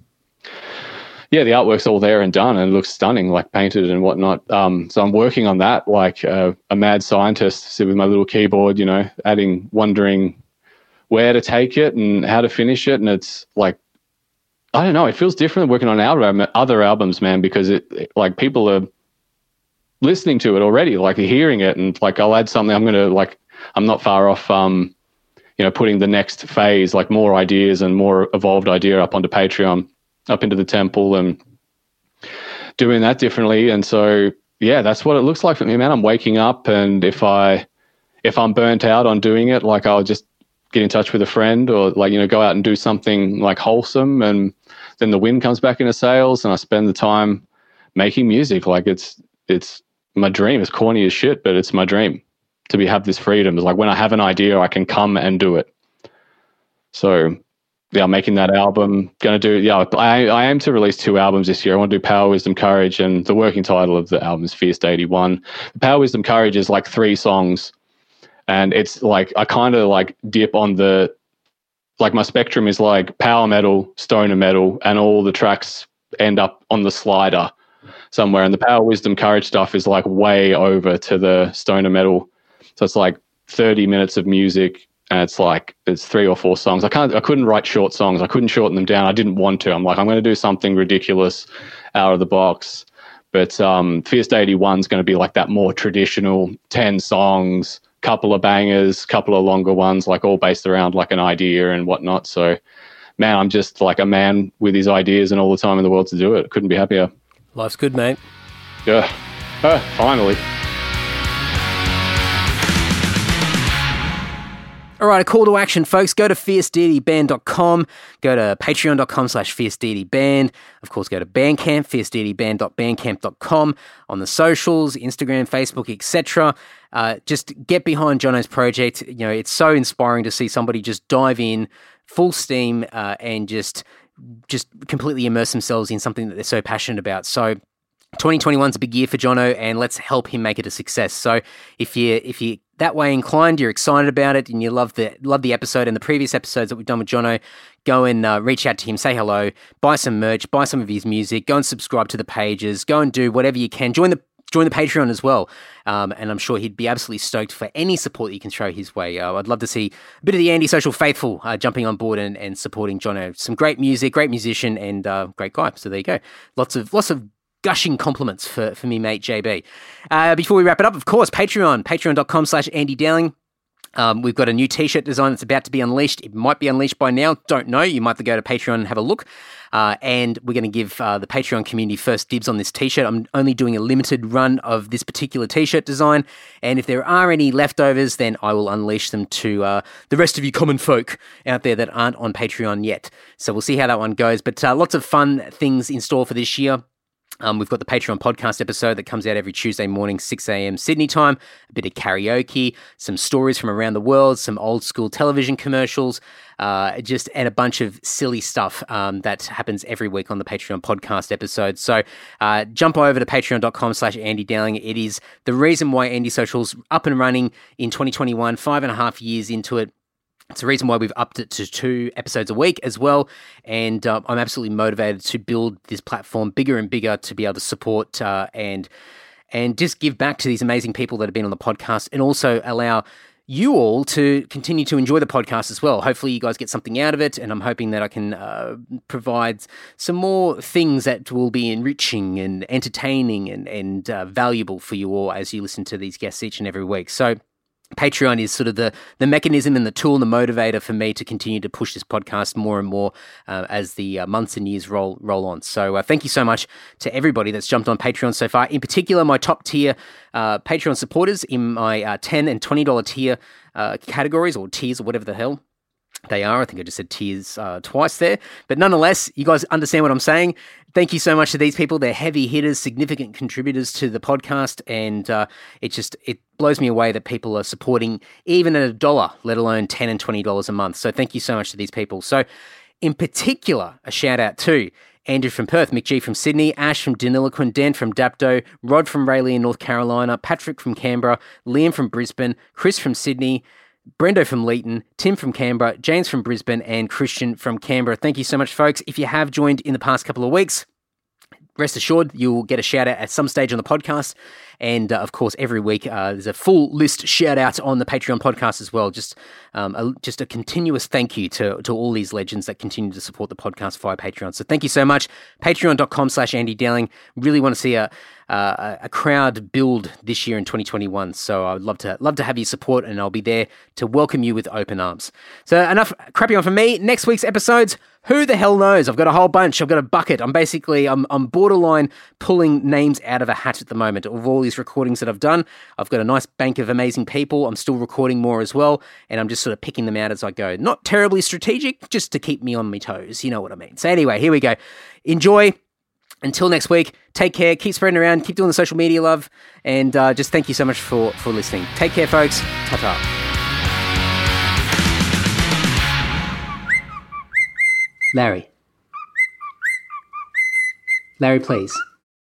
the artwork's all there and done, and it looks stunning, like painted and whatnot. So I'm working on that, like a mad scientist, sit with my little keyboard, wondering where to take it and how to finish it. And it's like, I don't know, it feels different working on other albums, man, because it like people are listening to it already, like they're hearing it, and like I'll add something. I'm not far off, putting the next phase, like more ideas and more evolved idea up onto Patreon, up into the temple, and doing that differently. And so, yeah, that's what it looks like for me, man. I'm waking up, and if I'm burnt out on doing it, like I'll just get in touch with a friend, or go out and do something like wholesome, and then the wind comes back into sails, and I spend the time making music. Like it's my dream. It's corny as shit, but it's my dream to have this freedom. It's like when I have an idea, I can come and do it. So yeah, I'm making that album. I aim to release 2 albums this year. I want to do Power, Wisdom, Courage, and the working title of the album is Fierce to 81. Power, Wisdom, Courage is like 3 songs, and it's like I kind of like dip on the, like my spectrum is like power metal, stoner metal, and all the tracks end up on the slider somewhere. And the Power, Wisdom, Courage stuff is like way over to the stoner metal. So it's like 30 minutes of music, and it's 3 or 4 songs. I couldn't write short songs. I couldn't shorten them down. I didn't want to. I'm like, I'm going to do something ridiculous out of the box. But Fierce to 81 is going to be like that more traditional 10 songs, couple of bangers, couple of longer ones, like all based around like an idea and whatnot. So, man, I'm just like a man with his ideas and all the time in the world to do it. Couldn't be happier. Life's good, mate. Yeah. Finally. All right, a call to action, folks. Go to fiercedband.com. Go to patreon.com/fiercedband. Of course, go to Bandcamp, fiercedband.bandcamp.com. On the socials, Instagram, Facebook, etc. Just get behind Jono's project. It's so inspiring to see somebody just dive in full steam and just completely immerse themselves in something that they're so passionate about. So 2021 is a big year for Jono, and let's help him make it a success. So if you that way inclined, you're excited about it, and you love the episode and the previous episodes that we've done with Jono, go and reach out to him, say hello, buy some merch, buy some of his music, go and subscribe to the pages, go and do whatever you can. Join the Patreon as well, and I'm sure he'd be absolutely stoked for any support that you can throw his way. I'd love to see a bit of the Antisocial faithful jumping on board and supporting Jono. Some great music, great musician, and great guy. So there you go. Lots of gushing compliments for me, mate, JB. Before we wrap it up, of course, patreon.com/Andy Dowling. We've got a new t-shirt design that's about to be unleashed. It might be unleashed by now. Don't know. You might have to go to Patreon and have a look. And we're going to give the Patreon community first dibs on this t-shirt. I'm only doing a limited run of this particular t-shirt design. And if there are any leftovers, then I will unleash them to the rest of you common folk out there that aren't on Patreon yet. So we'll see how that one goes. But lots of fun things in store for this year. We've got the Patreon podcast episode that comes out every Tuesday morning, 6 a.m. Sydney time, a bit of karaoke, some stories from around the world, some old school television commercials, and a bunch of silly stuff that happens every week on the Patreon podcast episode. So jump over to patreon.com/Andy Dowling. It is the reason why Antisocial's up and running in 2021, 5.5 years into it. It's the reason why we've upped it to 2 episodes a week as well. And I'm absolutely motivated to build this platform bigger and bigger to be able to support and just give back to these amazing people that have been on the podcast, and also allow you all to continue to enjoy the podcast as well. Hopefully you guys get something out of it, and I'm hoping that I can provide some more things that will be enriching and entertaining and valuable for you all as you listen to these guests each and every week. So Patreon is sort of the mechanism and the tool and the motivator for me to continue to push this podcast more and more as the months and years roll on. So thank you so much to everybody that's jumped on Patreon so far. In particular, my top tier Patreon supporters in my $10 and $20 tier categories, or tiers, or whatever the hell they are. I think I just said tiers twice there. But nonetheless, you guys understand what I'm saying. Thank you so much to these people. They're heavy hitters, significant contributors to the podcast. And it blows me away that people are supporting even at $1, let alone $10 and $20 a month. So thank you so much to these people. So in particular, a shout out to Andrew from Perth, Mick G from Sydney, Ash from Deniliquin, Dan from Dapto, Rod from Rayleigh in North Carolina, Patrick from Canberra, Liam from Brisbane, Chris from Sydney, Brendo from Leeton, Tim from Canberra, James from Brisbane, and Christian from Canberra. Thank you so much, folks. If you have joined in the past couple of weeks, rest assured you'll get a shout out at some stage on the podcast. And of course, every week there's a full list shout out on the Patreon podcast as well. Just a continuous thank you to all these legends that continue to support the podcast via Patreon. So thank you so much. Patreon.com/Andy Dowling. Really want to see a crowd build this year in 2021. So I would love to have your support, and I'll be there to welcome you with open arms. So enough crapping on from me. Next week's episodes, who the hell knows? I've got a whole bunch. I've got a bucket. I'm borderline pulling names out of a hat at the moment of all these recordings that I've done. I've got a nice bank of amazing people. I'm still recording more as well, and I'm just sort of picking them out as I go. Not terribly strategic, just to keep me on my toes. You know what I mean. So anyway, here we go. Enjoy. Until next week, take care, keep spreading around, keep doing the social media love, and just thank you so much for listening. Take care, folks. Ta-ta. Larry, please.